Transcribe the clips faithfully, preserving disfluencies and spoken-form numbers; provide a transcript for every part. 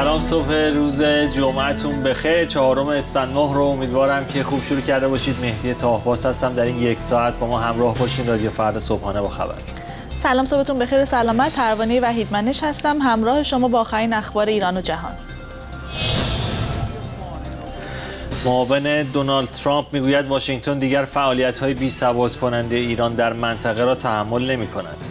سلام، صبح روز جمعتون بخیر. چهارم اسفند ماه رو امیدوارم که خوب شروع کرده باشید. مهدی طاهباس هستم. در این یک ساعت با ما همراه باشین. رادیو فردا صبحانه با خبر. سلام، صبحتون بخیر. سلامت. پروانه وحیدمنش هستم، همراه شما با آخرین اخبار ایران و جهان. معاون دونالد ترامپ میگوید واشنگتن دیگر فعالیت‌های بی‌ثبات کننده ایران در منطقه را تحمل نمی‌کند.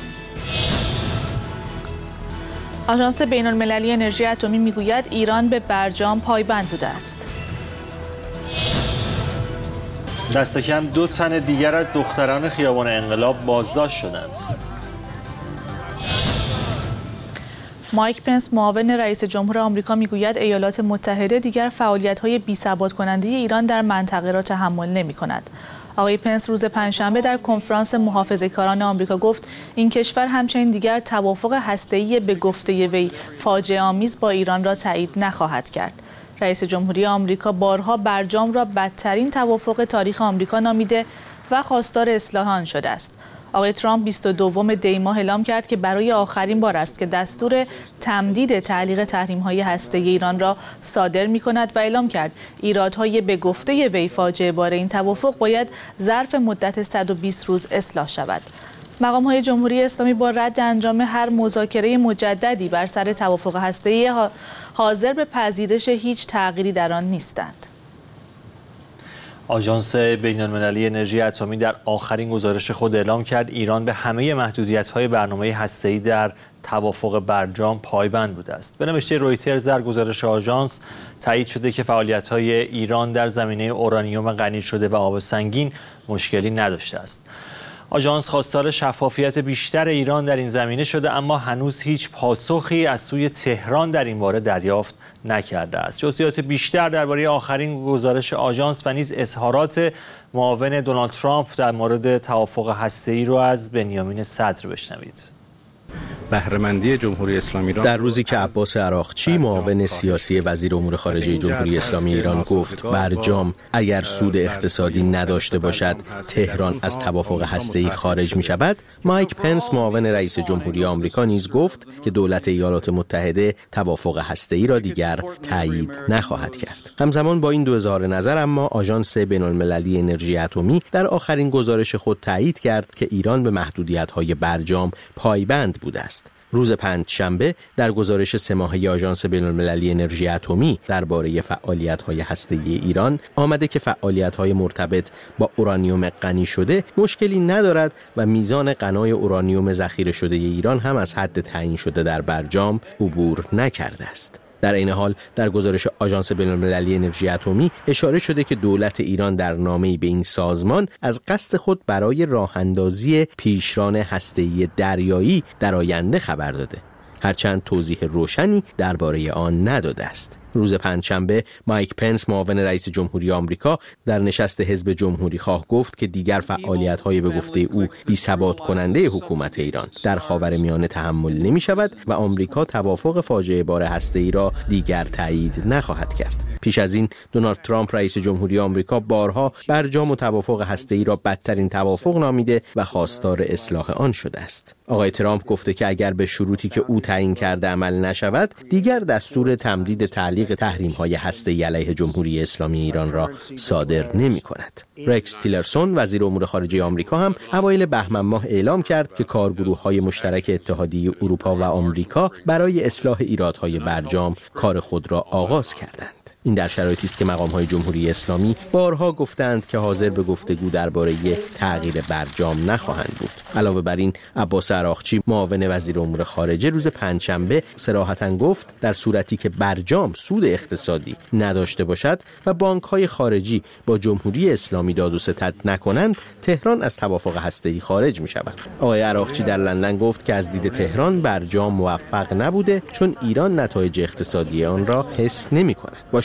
آژانس بین‌المللی انرژی اتمی میگوید ایران به برجام پایبند بوده است. دست کم دو تن دیگر از دختران خیابان انقلاب بازداشت شدند. مایک پنس معاون رئیس جمهور آمریکا میگوید ایالات متحده دیگر فعالیت‌های بی‌ثبات کننده ایران در منطقه را تحمل نمی‌کند. آقای پنس روز پنجشنبه در کنفرانس محافظه‌کاران آمریکا گفت این کشور همچنین دیگر توافق هسته‌ای به گفته وی فاجعه آمیز با ایران را تایید نخواهد کرد. رئیس جمهوری آمریکا بارها برجام را بدترین توافق تاریخ آمریکا نامیده و خواستار اصلاح آن شده است. آقای ترامپ بیست و دوم دی ماه اعلام کرد که برای آخرین بار است که دستور تمدید تعلیق تحریم‌های هسته‌ای ایران را صادر می‌کند و اعلام کرد ایرادهای به گفته وی فاجعه بار این توافق باید ظرف مدت صد و بیست روز اصلاح شود. مقام‌های جمهوری اسلامی با رد انجام هر مذاکره مجددی بر سر توافق هسته‌ای حاضر به پذیرش هیچ تغییری در آن نیستند. آژانس بین‌المللی انرژی اتمی در آخرین گزارش خود اعلام کرد ایران به همه محدودیت‌های برنامه هسته‌ای در توافق برجام پایبند بوده است. به نوشته رویترز در گزارش آژانس تایید شده که فعالیت‌های ایران در زمینه اورانیوم غنی شده و آب سنگین مشکلی نداشته است. آژانس خواستار شفافیت بیشتر ایران در این زمینه شده، اما هنوز هیچ پاسخی از سوی تهران در این باره دریافت نکرده است. جزئیات بیشتر درباره آخرین گزارش آژانس و نیز اظهارات معاون دونالد ترامپ در مورد توافق هسته‌ای رو از بنیامین صدر بشنوید. بهره‌مندی جمهوری اسلامی ایران. در روزی که عباس عراقچی معاون سیاسی وزیر امور خارجه جمهوری اسلامی ایران گفت برجام اگر سود اقتصادی نداشته باشد تهران از توافق هسته‌ای خارج می شود، مایک پنس معاون رئیس جمهوری آمریکا نیز گفت که دولت ایالات متحده توافق هسته‌ای را دیگر تایید نخواهد کرد. همزمان با این دو اظهار نظر اما آژانس بین‌المللی انرژی اتمی در آخرین گزارش خود تایید کرد که ایران به محدودیت‌های برجام پایبند بوده است. روز پنجشنبه در گزارش سه ماهه آژانس بین‌المللی انرژی اتمی درباره فعالیت‌های هسته‌ای ایران آمده که فعالیت‌های مرتبط با اورانیوم غنی شده مشکلی ندارد و میزان غنای اورانیوم ذخیره شده ایران هم از حد تعیین شده در برجام عبور نکرده است. در این حال در گزارش آژانس بین‌المللی انرژی اتمی اشاره شده که دولت ایران در نامه‌ای به این سازمان از قصد خود برای راه‌اندازی پیشران هسته‌ای دریایی در آینده خبر داده، هرچند توضیح روشنی درباره آن نداده است. روز پنجشنبه مایک پنس معاون رئیس جمهوری آمریکا در نشست حزب جمهوری خواه گفت که دیگر فعالیت‌های به گفته او بی‌ثبات کننده حکومت ایران در خاورمیانه تحمل نمی‌شود و آمریکا توافق فاجعه بار هسته‌ای را دیگر تایید نخواهد کرد. پیش از این دونالد ترامپ رئیس جمهوری آمریکا بارها برجام و توافق هسته‌ای را بدترین توافق نامیده و خواستار اصلاح آن شده است. آقای ترامپ گفته که اگر به شروطی که او تعیین کرده عمل نشود، دیگر دستور تمدید تعلیق تحریم‌های هسته‌ای علیه جمهوری اسلامی ایران را صادر نمی‌کند. رکس تیلرسون وزیر امور خارجه آمریکا هم اوایل بهمن ماه اعلام کرد که کارگروه‌های مشترک اتحادیه اروپا و آمریکا برای اصلاح ایرادهای برجام کار خود را آغاز کردند. این در شرایطی است که مقام‌های جمهوری اسلامی بارها گفتند که حاضر به گفتگو درباره تغییر برجام نخواهند بود. علاوه بر این عباس عراقچی معاون وزیر امور خارجه روز پنجشنبه صراحتاً گفت در صورتی که برجام سود اقتصادی نداشته باشد و بانک‌های خارجی با جمهوری اسلامی داد و ستد نکنند، تهران از توافق هسته‌ای خارج می‌شود. آقای عراقچی در لندن گفت که از دید تهران برجام موفق نبوده چون ایران نتایج اقتصادی آن را حس نمی‌کند.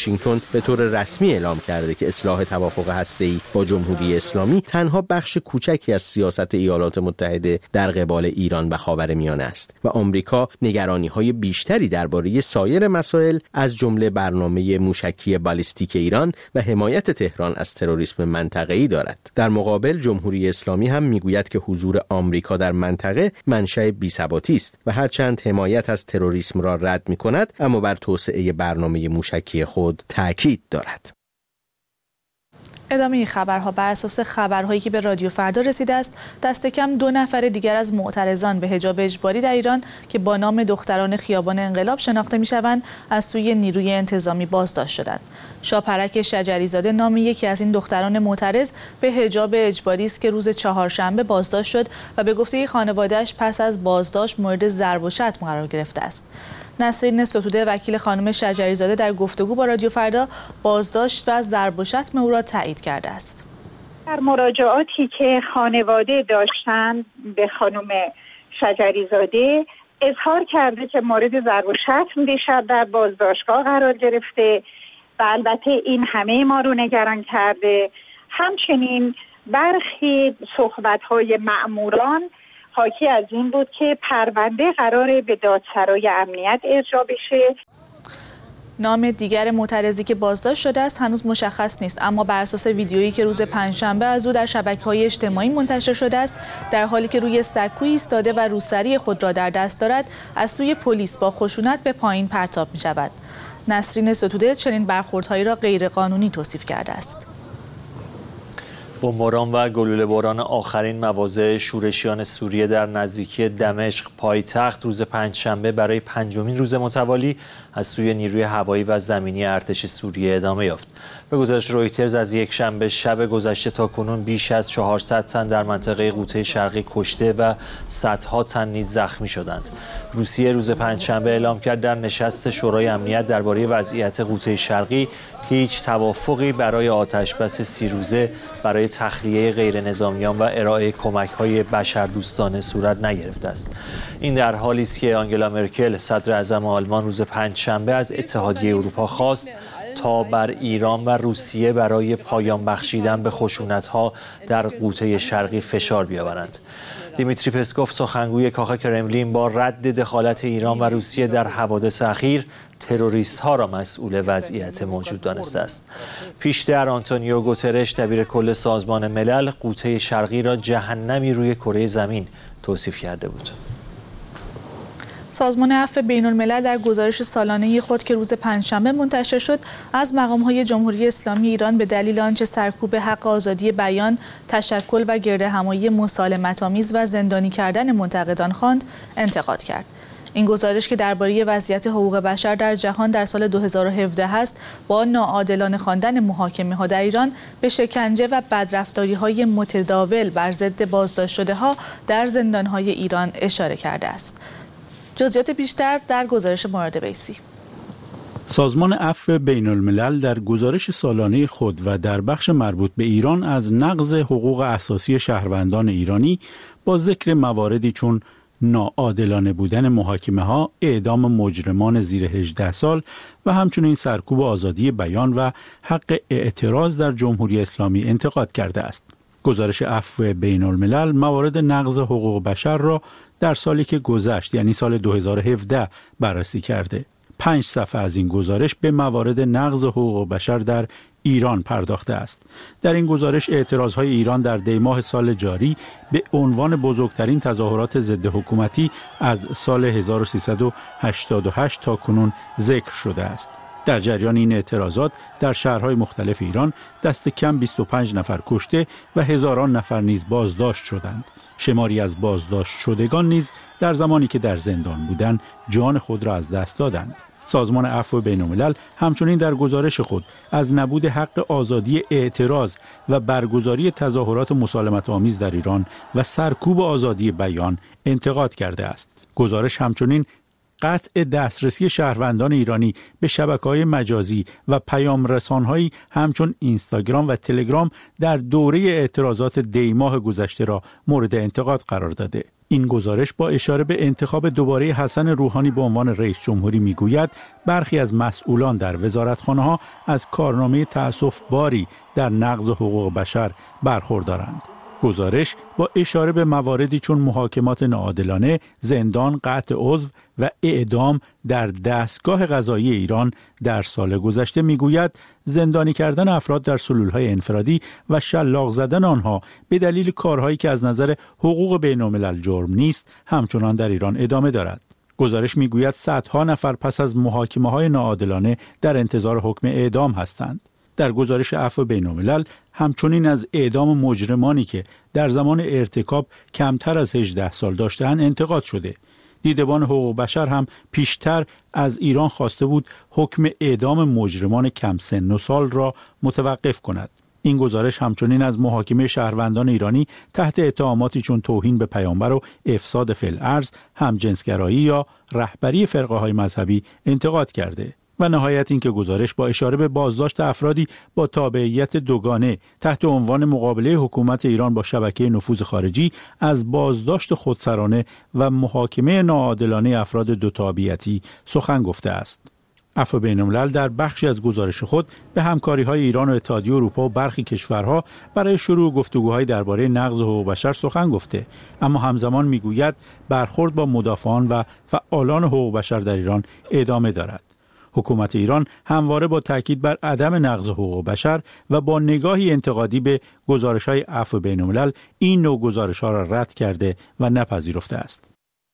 واشنگتن به طور رسمی اعلام کرده که اصلاح توافق هسته‌ای با جمهوری اسلامی تنها بخش کوچکی از سیاست ایالات متحده در قبال ایران و خاورمیانه است و آمریکا نگرانی‌های بیشتری درباره سایر مسائل از جمله برنامه موشکی بالیستیک ایران و حمایت تهران از تروریسم منطقه‌ای دارد. در مقابل جمهوری اسلامی هم میگوید که حضور آمریکا در منطقه منشأ بی‌ثباتی است و هرچند حمایت از تروریسم را رد می‌کند اما بر توسعه برنامه موشکی خود تاکید دارد. ادامه خبرها. بر اساس خبرهایی که به رادیو فردا رسیده است، دست کم دو نفر دیگر از معترضان به حجاب اجباری در ایران که با نام دختران خیابان انقلاب شناخته می‌شوند، از سوی نیروی انتظامی بازداشت شدند. شاپرک شجریزاده نام یکی از این دختران معترض به حجاب اجباری است که روز چهارشنبه بازداشت شد و به گفته خانواده‌اش پس از بازداشت مورد ضرب و شتم قرار گرفته است. نسرین ستوده وکیل خانم شجریزاده در گفتگو با رادیو فردا بازداشت و ضرب و شتم او را تایید کرده است. در مراجعاتی که خانواده داشتند به خانم شجریزاده اظهار کرده که مورد ضرب و شتم دیشب در بازداشتگاه قرار گرفته و البته این همه ما رو نگران کرده. همچنین برخی صحبت‌های مأموران حاکی از این بود که پرونده قراره به دادسرای امنیت ارجاع بشه. نام دیگر معترضی که بازداشت شده است هنوز مشخص نیست، اما بر اساس ویدیویی که روز پنجشنبه از او در شبکه‌های اجتماعی منتشر شده است، در حالی که روی سکویی ایستاده و روسری خود را در دست دارد، از سوی پلیس با خشونت به پایین پرتاب می‌شود. نسرین ستوده چنین برخوردهایی را غیرقانونی توصیف کرده است. بمباران و گلوله باران آخرین مواضع شورشیان سوریه در نزدیکی دمشق پایتخت روز پنجشنبه برای پنجمین روز متوالی از سوی نیروی هوایی و زمینی ارتش سوریه ادامه یافت. به گزارش رویترز از یک شنبه شب گذشته تاکنون بیش از چهارصد تن در منطقه غوطه شرقی کشته و صدها تن نیز زخمی شدند. روسیه روز پنجشنبه اعلام کرد در نشست شورای امنیت درباره وضعیت غوطه شرقی هیچ توافقی برای آتشبس سی روزه برای تخلیه غیر نظامیان و ارائه کمک‌های بشردوستانه صورت نگرفته است. این در حالی است که آنگلا مرکل صدر اعظم آلمان روز پنجشنبه از اتحادیه اروپا خواست تا بر ایران و روسیه برای پایان بخشیدن به خشونت‌ها در غوطه شرقی فشار بیاورند. دیمیتری پسکوف سخنگوی کاخ کرملین با رد دخالت ایران و روسیه در حوادث اخیر تروریست ها را مسئول وضعیت موجود دانسته است. پیشتر آنتونیو گوترش دبیر کل سازمان ملل غوطه شرقی را جهنمی روی کره زمین توصیف کرده بود. سازمان عفو بین الملل در گزارش سالانه خود که روز پنجشنبه منتشر شد از مقام‌های جمهوری اسلامی ایران به دلیل آنچه سرکوب حق آزادی بیان، تشکل و گردهمایی مسالمت‌آمیز و زندانی کردن منتقدان خواند، انتقاد کرد. این گزارش که درباره وضعیت حقوق بشر در جهان در سال دو هزار و هفده است، با ناعادلانه خواندن محاکمه‌ها در ایران به شکنجه و بدرفتاری‌های متداول بر ضد بازداشت شده‌ها در زندان‌های ایران اشاره کرده است. جزئیات بیشتر در گزارش مورد ویسی. سازمان عفو بین الملل در گزارش سالانه خود و در بخش مربوط به ایران از نقض حقوق اساسی شهروندان ایرانی با ذکر مواردی چون ناعادلانه بودن محاکمه‌ها، اعدام مجرمان زیر هجده سال و همچنین سرکوب آزادی بیان و حق اعتراض در جمهوری اسلامی انتقاد کرده است. گزارش عفو بین الملل موارد نقض حقوق بشر را در سالی که گذشت یعنی سال دو هزار و هفده بررسی کرده. پنج صفحه از این گزارش به موارد نقض حقوق بشر در ایران پرداخته است. در این گزارش اعتراضهای ایران در دیماه سال جاری به عنوان بزرگترین تظاهرات ضد حکومتی از سال هزار و سیصد و هشتاد و هشت تا کنون ذکر شده است. در جریان این اعتراضات در شهرهای مختلف ایران دست کم بیست و پنج نفر کشته و هزاران نفر نیز بازداشت شدند. شماری از بازداشت شدگان نیز در زمانی که در زندان بودند جان خود را از دست دادند. سازمان عفو بین الملل همچنین در گزارش خود از نبود حق آزادی اعتراض و برگزاری تظاهرات مسالمت‌آمیز در ایران و سرکوب آزادی بیان انتقاد کرده است. گزارش همچنین قطع دسترسی شهروندان ایرانی به شبکه‌های مجازی و پیام رسان‌هایی همچون اینستاگرام و تلگرام در دوره اعتراضات دی ماه گذشته را مورد انتقاد قرار داده. این گزارش با اشاره به انتخاب دوباره حسن روحانی به عنوان رئیس جمهوری میگوید برخی از مسئولان در وزارتخانه‌ها از کارنامه تأسف‌باری در نقض حقوق بشر برخوردارند. گزارش با اشاره به مواردی چون محاکمات ناعادلانه، زندان، قطع عضو و اعدام در دستگاه قضایی ایران در سال گذشته میگوید زندانی کردن افراد در سلولهای انفرادی و شلاق زدن آنها به دلیل کارهایی که از نظر حقوق بین‌الملل جرم نیست همچنان در ایران ادامه دارد. گزارش میگوید صدها نفر پس از محاکمه‌های ناعادلانه در انتظار حکم اعدام هستند. در گزارش عفو بین‌الملل همچنین از اعدام مجرمانی که در زمان ارتکاب کمتر از هجده سال داشته‌اند انتقاد شده. دیدبان حقوق بشر هم پیشتر از ایران خواسته بود حکم اعدام مجرمان کم سن و سال را متوقف کند. این گزارش همچنین از محاکمه شهروندان ایرانی تحت اتهاماتی چون توهین به پیامبر و افساد فی الارض، همجنسگرایی یا رهبری فرقه‌های مذهبی انتقاد کرده. و نهایت این که گزارش با اشاره به بازداشت افرادی با تابعیت دوگانه تحت عنوان مقابله حکومت ایران با شبکه نفوذ خارجی از بازداشت خودسرانه و محاکمه ناعادلانه افراد دو تابعیتی سخن گفته است. عفو بین‌الملل در بخشی از گزارش خود به همکاری‌های ایران و اتحادیه اروپا و برخی کشورها برای شروع گفتگوهای درباره نقض حقوق بشر سخن گفته، اما همزمان میگوید برخورد با مدافعان و فعالان حقوق بشر در ایران ادامه دارد. حکومت ایران همواره با تاکید بر عدم نقض حقوق بشر و با نگاهی انتقادی به گزارش‌های عفو بین‌الملل این نوع گزارش‌ها را رد کرده و نپذیرفته است.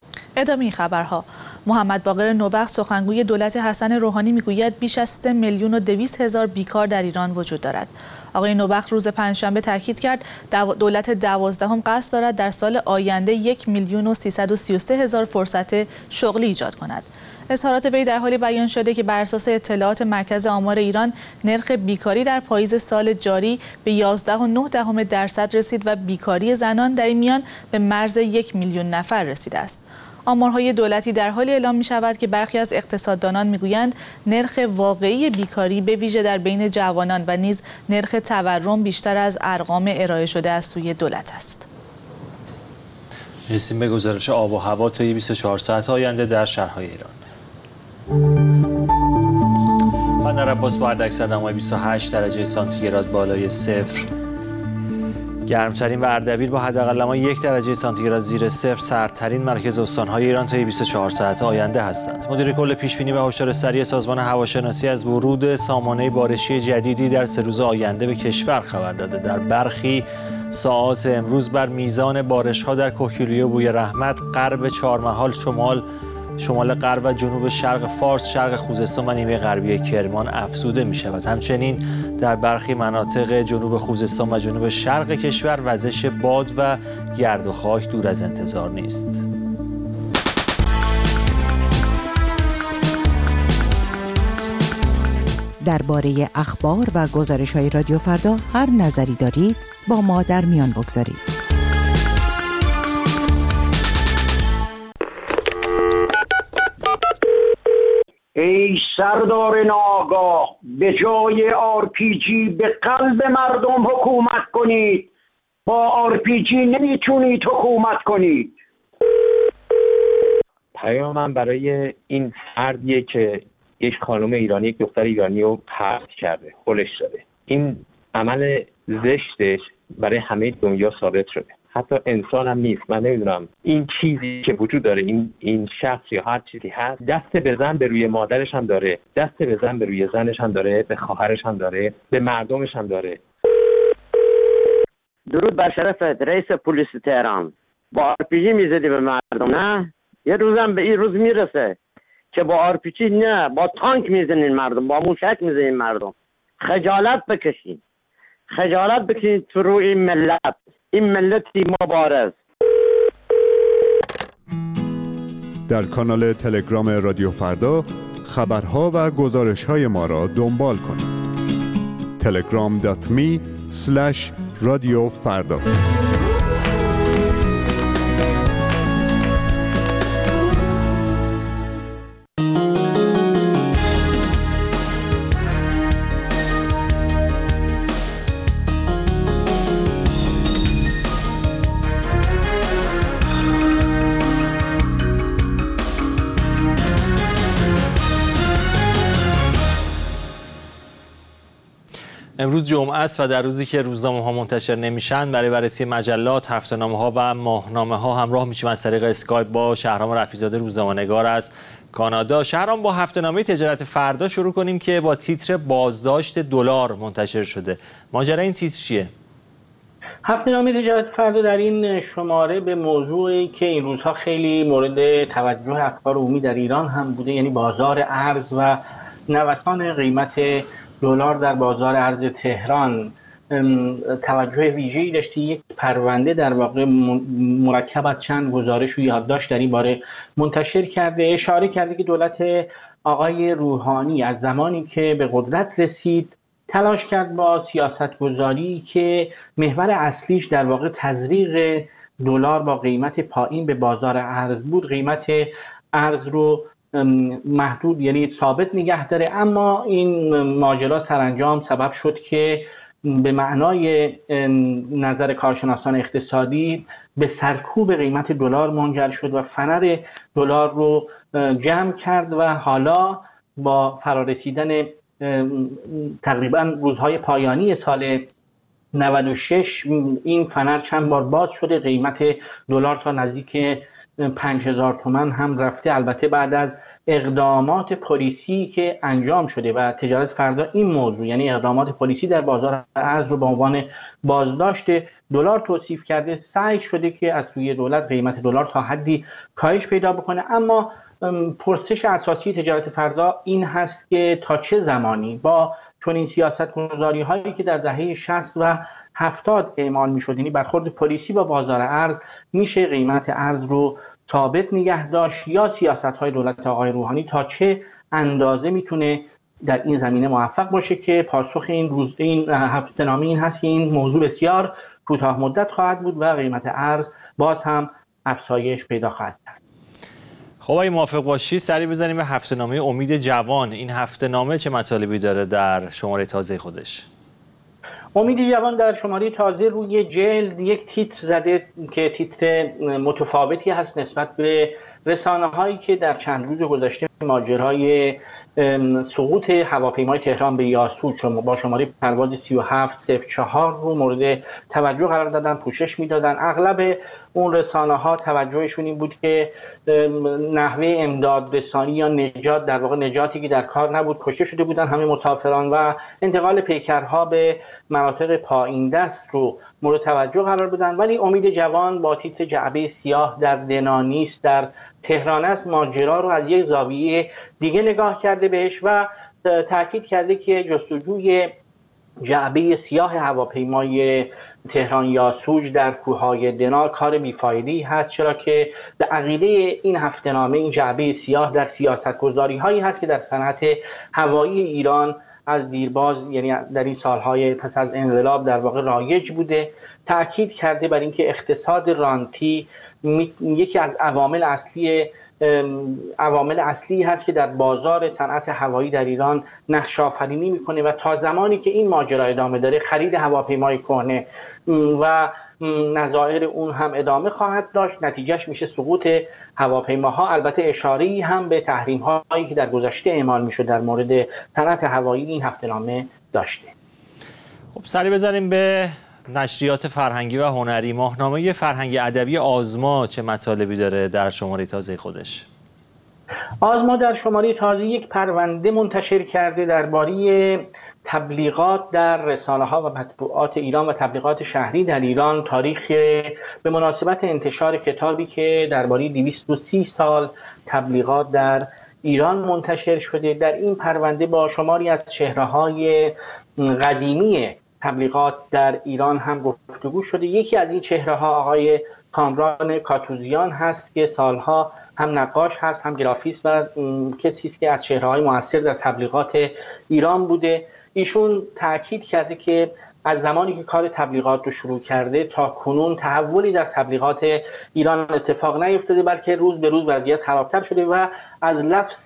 ادامه خبرها. محمد باقر نوبخت سخنگوی دولت حسن روحانی میگوید بیش از سه میلیون و دویست هزار بیکار در ایران وجود دارد. آقای نوبخت روز پنجشنبه تاکید کرد دولت دوازدهم قصد دارد در سال آینده یک میلیون و سیصد و سی و سه هزار فرصت شغلی ایجاد کند. اظهارات وی در حالی بیان شده که بر اساس اطلاعات مرکز آمار ایران نرخ بیکاری در پاییز سال جاری به یازده و نه دهم درصد رسید و بیکاری زنان در این میان به مرز یک میلیون نفر رسیده است. آمارهای دولتی در حالی اعلام می شود که برخی از اقتصاددانان می گویند نرخ واقعی بیکاری به ویژه در بین جوانان و نیز نرخ تورم بیشتر از ارقام ارائه شده از سوی دولت است. رسیم به گزارش آب و هوا طی بیست و چهار ساعت آینده در شهرهای ایران. بندر عباس با حداکثر دمای بیست و هشت درجه سانتیگراد بالای صفر، گرمترین و اردبیل با حداقل دمای یک درجه سانتیگراد زیر صفر سردترین مرکز استان‌های ایران طی بیست و چهار ساعت آینده هستند. مدیر کل پیشبینی و هشدار سریع سازمان هواشناسی از ورود سامانه بارشی جدیدی در سه روز آینده به کشور خبر داده. در برخی ساعات امروز بر میزان بارش‌ها در کوهگیری و بوی رحمت، غرب چهارمحال، شمال شمال غرب و جنوب شرق فارس، شرق خوزستان و نیمه غربی کرمان افزوده می شود. همچنین در برخی مناطق جنوب خوزستان و جنوب شرق کشور وزش باد و گرد و خاک دور از انتظار نیست. درباره اخبار و گزارش‌های رادیو فردا هر نظری دارید با ما در میان بگذارید. ای سردار ناآگاه، به جای آر پی جی به قلب مردم حکومت کنید. با آر پی جی نمیتونید حکومت کنید. پیامم برای این فردیه که یک خانم ایرانی، یک دختر ایرانی رو پرت کرده، خلش داده. این عمل زشتش برای همه دنیا ثابت شده. حتی انسان هم نیست. من نمیدونم این چیزی که وجود داره، این این شخص یا هر چیزی هست، دست به زن به روی مادرش هم داره، دست به زن به روی زنش هم داره، به خواهرش هم داره، به مردمش هم داره. درود بر شرفت رئیس پلیس تهران. با آر پی جی میزدی به مردم، نه؟ یه روزم به این روز میرسه که با آر پی جی نه، با تانک میزنین مردم، با موشک میزنین مردم. خجالت بکشین، خجالت بکشین تو روی این ملت، این ملتی مبارز. در کانال تلگرام رادیو فردا خبرها و گزارش‌های ما را دنبال کنید. تلگرام دات می اسلش رادیو فردا. امروز جمعه است و در روزی که روزنامه ها منتشر نمیشن برای بررسی مجلات، هفته‌نامه ها و ماهنامه ها همراه میشیم از طریق اسکایپ با شهرام رفیع‌زاده روزنامه‌نگار از کانادا. شهرام، با هفته‌نامه تجارت فردا شروع کنیم که با تیتر بازداشت دلار منتشر شده. ماجرا این تیتر چیه؟ هفته‌نامه تجارت فردا در این شماره به موضوعی که این روزها خیلی مورد توجه افکار عمومی در ایران هم بوده، یعنی بازار ارز و نوسان قیمت دلار در بازار ارز تهران توجه ویژه‌ای داشته. یک پرونده در واقع مرکب از چند گزارش و یادداشت در این باره منتشر کرده. اشاره کرده که دولت آقای روحانی از زمانی که به قدرت رسید تلاش کرد با سیاست‌گذاری که محور اصلیش در واقع تزریق دلار با قیمت پایین به بازار ارز بود، قیمت ارز رو محدود یعنی ثابت نگه داره. اما این ماجرا سرانجام سبب شد که به معنای نظر کارشناسان اقتصادی به سرکوب قیمت دلار منجر شد و فنر دلار رو جمع کرد و حالا با فرارسیدن تقریبا روزهای پایانی سال نود و شش این فنر چند بار باز شده، قیمت دلار تا نزدیک پنج هزار تومان هم رفته. البته بعد از اقدامات پلیسی که انجام شده و تجارت فردا این موضوع یعنی اقدامات پلیسی در بازار ارز رو به عنوان بازداشت دلار توصیف کرده، سعی شده که از سوی دولت قیمت دلار تا حدی کاهش پیدا بکنه. اما پرسش اساسی تجارت فردا این هست که تا چه زمانی با چنین سیاست‌گذاری هایی که در دهه شصت و هفتاد اعمال می‌شد، یعنی برخورد پلیسی با بازار ارز، میشه قیمت ارز رو ثابت نگه داشت، یا سیاست‌های دولت آقای روحانی تا چه اندازه میتونه در این زمینه موفق باشه؟ که پاسخ این روز این هفته‌نامه این هست که این موضوع بسیار کوتاه مدت خواهد بود و قیمت ارز باز هم افزایش پیدا خواهد کرد. خب اگه موافق باشی سری بزنیم به هفته‌نامه امید جوان. این هفته‌نامه چه مطالبی داره در شماره تازه خودش؟ امید جوان در شماره تازه روی جلد یک تیتر زده که تیتر متفاوتی هست نسبت به رسانه‌هایی که در چند روز گذشته ماجرای سقوط هواپیمای تهران به یاسوج با شماره پرواز سی و هفت صفر چهار رو مورد توجه قرار دادن، پوشش میدادن. اغلب اون رسانه‌ها توجهشون این بود که نحوه امداد رسانی یا نجات، در واقع نجاتی که در کار نبود، کشته شده بودن همه مسافران و انتقال پیکرها به مناطق پایین دست رو مورد توجه قرار بدن. ولی امید جوان با تیتر جعبه سیاه در دنانیست در تهران است ماجرا رو از یک زاویه دیگه نگاه کرده بهش و تاکید کرده که جستجوی جعبه سیاه هواپیمای تهران یاسوج در کوههای دنا کار بیفایده‌ای هست، چرا که به عقیده این هفته‌نامه این جعبه سیاه در سیاست‌گذاری هایی هست که در صنعت هوایی ایران از دیرباز یعنی در این سالهای پس از انقلاب در واقع رایج بوده. تأکید کرده بر اینکه اقتصاد رانتی یکی از عوامل اصلی عوامل اصلی هست که در بازار صنعت هوایی در ایران نقش آفرینی میکنه و تا زمانی که این ماجرا ادامه داره خرید هواپیمای کهنه و نظایر اون هم ادامه خواهد داشت. نتیجهش میشه سقوط هواپیماها. البته اشاره‌ای هم به تحریم هایی که در گذشته اعمال میشد در مورد صنعت هوایی این هفته‌نامه داشته. خب سری بزنیم به نشریات فرهنگی و هنری. ماهنامه فرهنگ ادبی آزما چه مطالبی داره در شماره تازه خودش؟ آزما در شماره تازه یک پرونده منتشر کرده درباره تبلیغات در رسانه‌ها و مطبوعات ایران و تبلیغات شهری در ایران. تاریخ به مناسبت انتشار کتابی که درباره دویست و سی سال تبلیغات در ایران منتشر شده. در این پرونده با شماری از چهره‌های قدیمی تبلیغات در ایران هم گفتگو شده. یکی از این چهره‌ها آقای کامران کاتوزیان هست که سالها هم نقاش هست هم گرافیست و کسی است که از چهره‌های مؤثر در تبلیغات ایران بوده. ایشون تاکید کرده که از زمانی که کار تبلیغات رو شروع کرده تا کنون تحولی در تبلیغات ایران اتفاق نیفتاده، بلکه روز به روز وضعیت خرابتر شده و از لفظ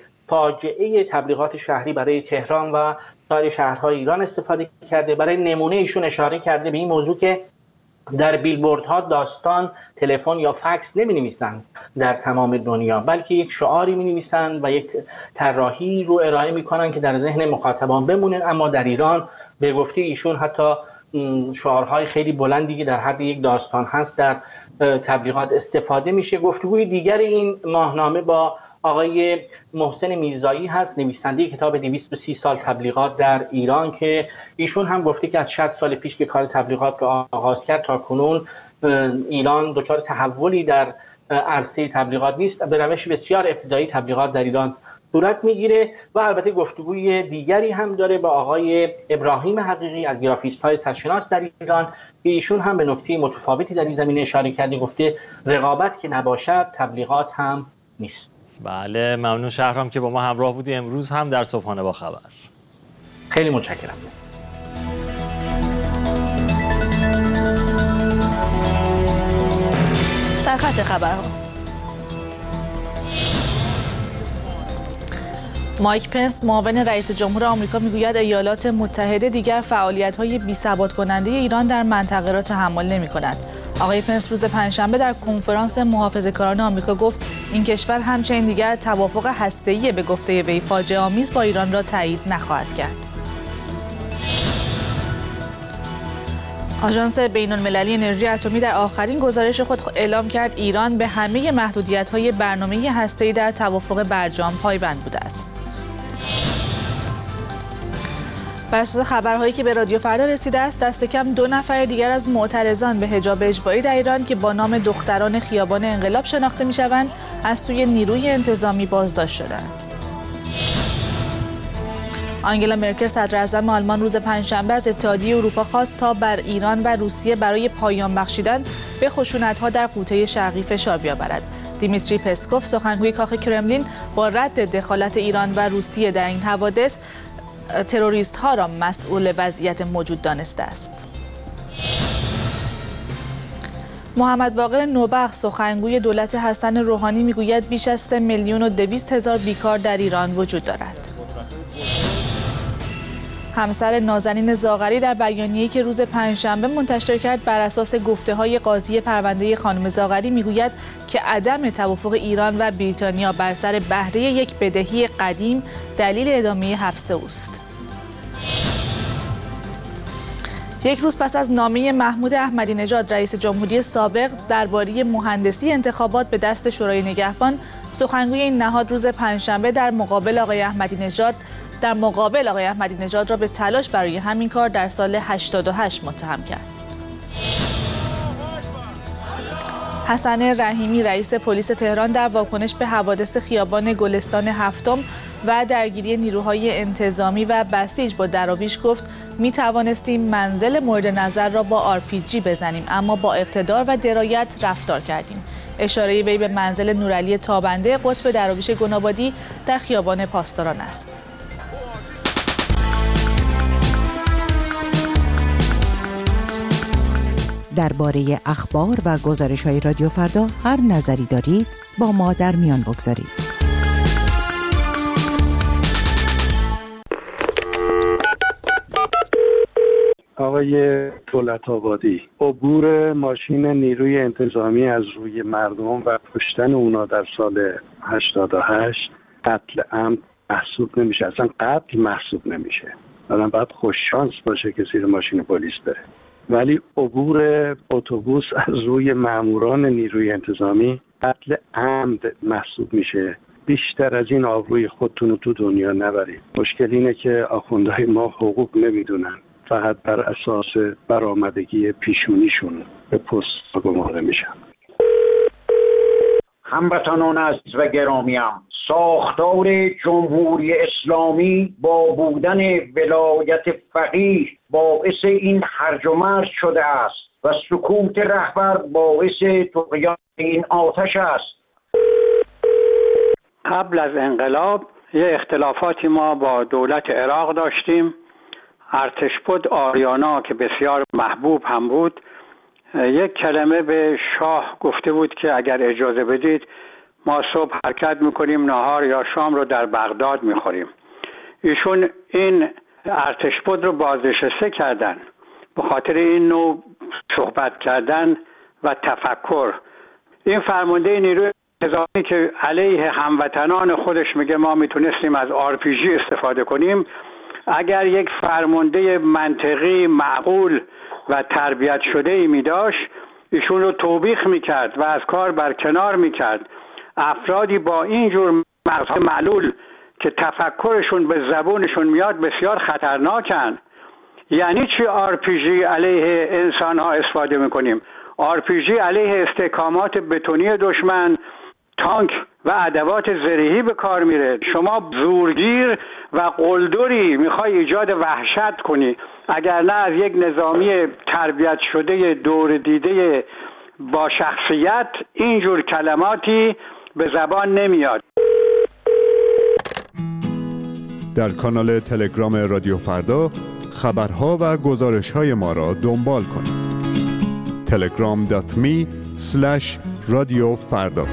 فاجعه تبلیغات شهری برای تهران و سایر شهرهای ایران استفاده کرده. برای نمونه ایشون اشاره کرده به این موضوع که در بیلبوردها داستان تلفن یا فکس نمی‌نویسند در تمام دنیا، بلکه یک شعاری می‌نویسند و یک طراحی رو ارائه می‌کنند که در ذهن مخاطبان بمونه. اما در ایران به گفته ایشون حتی شعارهای خیلی بلندی که در حد یک داستان هست در تبلیغات استفاده میشه. گفتگوی دیگر این ماهنامه با آقای محسن میرزایی هست، نویسنده کتاب دویست و سی سال تبلیغات در ایران، که ایشون هم گفته که از شصت سال پیش که کار تبلیغات رو آغاز کرد تا کنون ایران دچار تحولی در عرصه تبلیغات نیست، به روش بسیار ابتدایی تبلیغات در ایران صورت میگیره. و البته گفتگوی دیگری هم داره با آقای ابراهیم حقیقی از گرافیست‌های سرشناس در ایران که ایشون هم به نکته متفاوتی در این زمینه اشاره کرده، گفته رقابت که نباشد تبلیغات هم نیست. بله، ممنون شهرام که با ما همراه بودی امروز هم در صبحانه با خبر. خیلی متشکرم. سرخط خبرها. مایک پنس معاون رئیس جمهور آمریکا میگوید ایالات متحده دیگر فعالیت‌های بی‌ثبات کننده ایران در منطقه را تحمل نمی‌کند. آقای پنس روز پنجشنبه در کنفرانس محافظه‌کاران آمریکا گفت این کشور همچنین دیگر توافق هسته‌ای به گفته وی فاجعه آمیز با ایران را تایید نخواهد کرد. آژانس بین‌المللی انرژی اتمی در آخرین گزارش خود اعلام کرد ایران به همه محدودیت‌های برنامه هسته‌ای در توافق برجام پایبند بوده است. بر اساس خبرهایی که به رادیو فردا رسیده است، دست کم دو نفر دیگر از معترضان به حجاب اجباری در ایران که با نام دختران خیابان انقلاب شناخته می‌شوند، از سوی نیروی انتظامی بازداشت شدند. آنگلا مرکل صدراعظم آلمان روز پنجشنبه از اتحادیه اروپا خواست تا بر ایران و روسیه برای پایان بخشیدن به خشونت‌ها در قوطه شرقی فشار بیاورد. دیمیتری پسکوف سخنگوی کاخ کرملین با رد دخالت ایران و روسیه در این حوادث تروریست ها را مسئول وضعیت موجود دانسته است. محمد باقر نوبخت سخنگوی دولت حسن روحانی میگوید بیش از سه میلیون و دویست هزار بیکار در ایران وجود دارد. همسر نازنین زاغری در بیانیه‌ای که روز پنجشنبه منتشر کرد بر اساس گفته‌های قاضی پرونده خانم زاغری میگوید که عدم توافق ایران و بریتانیا بر سر بهره یک بدهی قدیم دلیل ادامه حبس اوست. یک روز پس از نامه محمود احمدی نژاد رئیس جمهوری سابق درباره مهندسی انتخابات به دست شورای نگهبان، سخنگوی این نهاد روز پنجشنبه در مقابل آقای احمدی نژاد در مقابل آقای احمدی نژاد را به تلاش برای همین کار در سال هشتاد و هشت متهم کرد. حسن رحیمی رئیس پلیس تهران در واکنش به حوادث خیابان گلستان هفتم و درگیری نیروهای انتظامی و بسیج با دراویش گفت می توانستیم منزل مورد نظر را با آر پی جی بزنیم، اما با اقتدار و درایت رفتار کردیم. اشاره وی به منزل نورعلی تابنده قطب دراویش گنابادی در خیابان پاسداران است. درباره اخبار و گزارش‌های رادیو فردا هر نظری دارید با ما در میان بگذارید. آقای دولت‌آبادی، عبور ماشین نیروی انتظامی از روی مردم و کشتن اونا در سال هشتاد و هشت قتل عمد محسوب نمیشه، اصلا قتل محسوب نمیشه. آدم باید خوش شانس باشه که زیر ماشین پلیس بره. ولی عبور اتوبوس از روی ماموران نیروی انتظامی قتل عمد محسوب میشه. بیشتر از این آبروی خودتون رو تو دنیا نبرید. مشکل اینه که آخوندهای ما حقوق نمیدونن، فقط بر اساس برآمدگی پیشونیشون به پست گمارده میشن. هموطنان عزیز و گرامیم، ساختار جمهوری اسلامی با بودن ولایت فقیه باعث این هرج و مرج شده است و سکوت رهبر باعث طغیان این آتش است. قبل از انقلاب یه اختلافاتی ما با دولت عراق داشتیم. ارتشبد آریانا که بسیار محبوب هم بود یک کلمه به شاه گفته بود که اگر اجازه بدید ما صبح حرکت میکنیم، نهار یا شام رو در بغداد میخوریم. ایشون این ارتشبد رو بازنشسته کردن به خاطر این نوع صحبت کردن و تفکر. این فرمانده نیروی انتظامی که علیه هموطنان خودش میگه ما میتونستیم از آر پی جی استفاده کنیم، اگر یک فرمانده منطقی معقول و تربیت شده ای می داشت ایشون رو توبیخ می کرد و از کار برکنار می کرد. افرادی با اینجور مغز معلول که تفکرشون به زبونشون میاد بسیار خطرناکن. یعنی چی آر پی جی علیه انسان ها استفاده میکنیم؟ آر پی جی علیه استحکامات بتونی دشمن، تانک و ادوات زرهی به کار میره. شما زورگیر و قلدری میخوای ایجاد وحشت کنی، اگر نه از یک نظامی تربیت شده دور دیده با شخصیت اینجور کلماتی به زبان نمیاد. در کانال تلگرام رادیو فردا خبرها و گزارش‌های ما را دنبال کنید. تلگرام دات می اسلش رادیو فردا.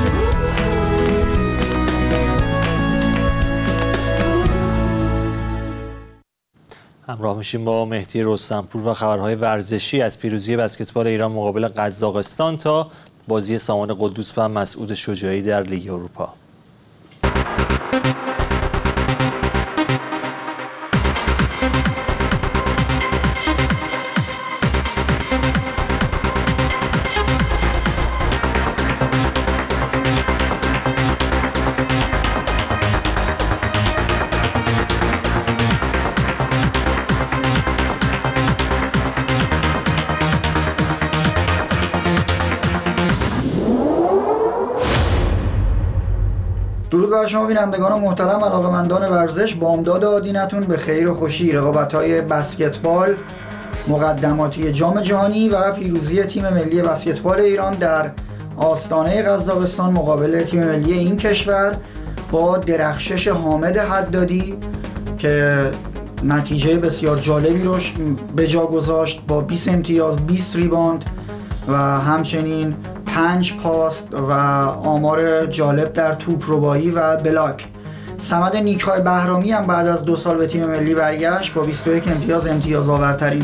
همراه میشیم با مهدی رستمپور و خبرهای ورزشی از پیروزی بسکتبال ایران مقابل قزاقستان تا بازی سامان قدوس و مسعود شجاعی در لیگ اروپا. درود بر شما بینندگان محترم، علاقه‌مندان ورزش. بامداد آدینتون به خیر و خوشی. رقابت‌های بسکتبال، مقدماتی جام جهانی و پیروزی تیم ملی بسکتبال ایران در آستانه قزاقستان مقابل تیم ملی این کشور با درخشش حامد حدادی که نتیجه بسیار جالبی رو به جا گذاشت با بیست امتیاز، بیست ریباند و همچنین پنج پاس و آمار جالب در توپ ربایی و بلاک. صمد نیک‌های بهرامی هم بعد از دو سال به تیم ملی برگشت با بیست و یک امتیاز، امتیاز آورترین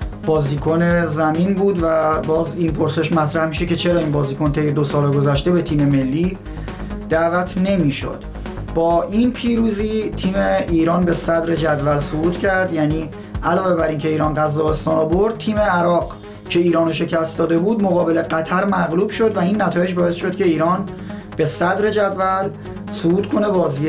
بازیکن زمین بود و باز این پرسش مطرح میشه که چرا این بازیکن طی دو سال گذشته به تیم ملی دعوت نمیشد. با این پیروزی تیم ایران به صدر جدول صعود کرد، یعنی علاوه بر اینکه ایران قزاقستان رو برد، تیم عراق که ایران رو شکست داده بود مقابل قطر مغلوب شد و این نتایج باعث شد که ایران به صدر جدول صعود کنه. بازی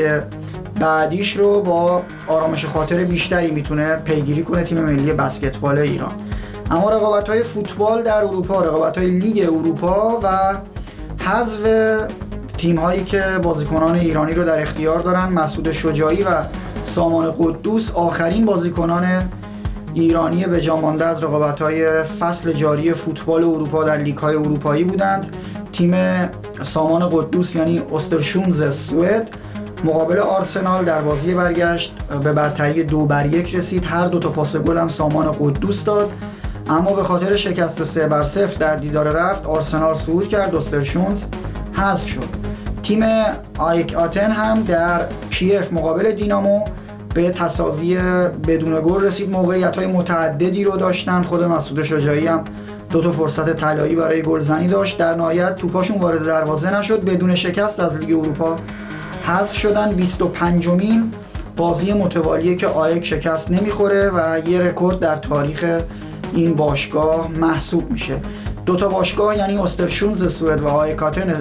بعدیش رو با آرامش خاطر بیشتری میتونه پیگیری کنه تیم ملی بسکتبال ایران. اما رقابت‌های فوتبال در اروپا، رقابت‌های لیگ اروپا و حذف تیم‌هایی که بازیکنان ایرانی رو در اختیار دارن، مسعود شجاعی و سامان قدوس آخرین بازیکنان ایرانی به جا مانده از رقابت‌های فصل جاری فوتبال اروپا در لیگ‌های اروپایی بودند. تیم سامان قدوس یعنی اوسترشونز سوئد مقابل آرسنال در بازی برگشت به برتری دو بر یک رسید. هر دو تا پاس گل هم سامان قدوس داد، اما به خاطر شکست سه بر صفر در دیدار رفت آرسنال صعود کرد، اوسترشونز حذف شد. تیم آیک آتن هم در کیف مقابل دینامو به تساوی بدون گل رسید. موقعیت‌های متعددی رو داشتن، خود مسعود شجاعی هم دو تا فرصت طلایی برای گلزنی داشت، در نهایت توپاشون وارد دروازه نشد. بدون شکست از لیگ اروپا حذف شدن. بیست و پنجمین بازی متوالیه که آیک شکست نمیخوره و یه رکورد در تاریخ این باشگاه محسوب میشه. دو تا باشگاه یعنی اوسترشونز سوئد و آیک آتن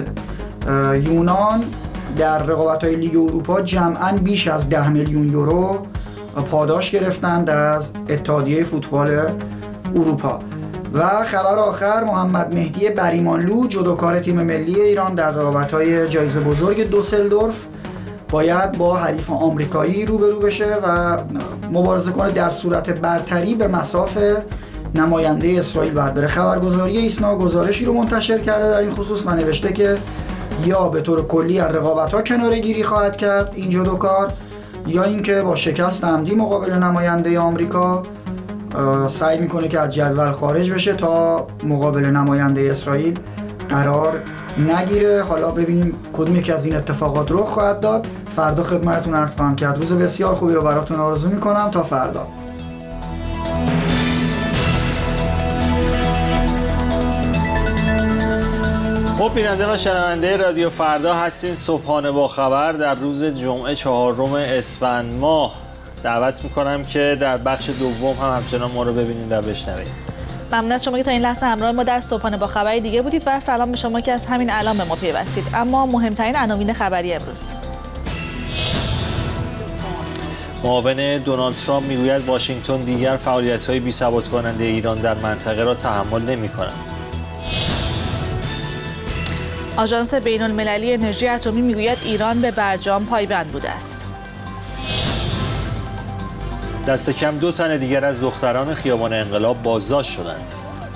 یونان در رقابت‌های لیگ اروپا جمعاً بیش از ده میلیون یورو پاداش گرفتند از اتحادیه فوتبال اروپا. و خبر آخر، محمد مهدی بریمانلو جدوکار تیم ملی ایران در رقابت‌های جایزه بزرگ دوسلدورف باید با حریف آمریکایی روبرو بشه و مبارزه کنه. در صورت برتری به مصاف نماینده اسرائیل باید بره. خبرگزاری ایسنا گزارشی رو منتشر کرده در این خصوص و نوشته که یا به طور کلی از رقابت‌ها کناره‌گیری خواهد کرد این جدوکار، یا اینکه با شکست عمدی مقابل نماینده آمریکا سعی میکنه که از جدول خارج بشه تا مقابل نماینده اسرائیل قرار نگیره. حالا ببینیم کدوم یکی از این اتفاقات رخ خواهد داد. فردا خدمتتون عرض خواهم کرد. روز بسیار خوبی رو براتون آرزو میکنم. تا فردا. خب بیننده و شنونده رادیو فردا هستین. صبحانه با خبر در روز جمعه چهارم اسفند ماه دعوت میکنم که در بخش دوم هم همچنان ما رو ببینید و بشنوید. ممنون از شما که تا این لحظه همراه ما در صبحانه با خبری دیگه بودید و سلام به شما که از همین الان به ما پیوستید. اما مهمترین عناوین خبری امروز. معاون دونالد ترامپ میگوید واشنگتن دیگر فعالیت‌های بی‌ثبات کننده ایران در منطقه را تحمل نمی‌کند. آژانس بین‌المللی انرژی اتمی میگوید ایران به برجام پایبند بوده است. دست کم دو تن دیگر از دختران خیابان انقلاب بازداشت شدند.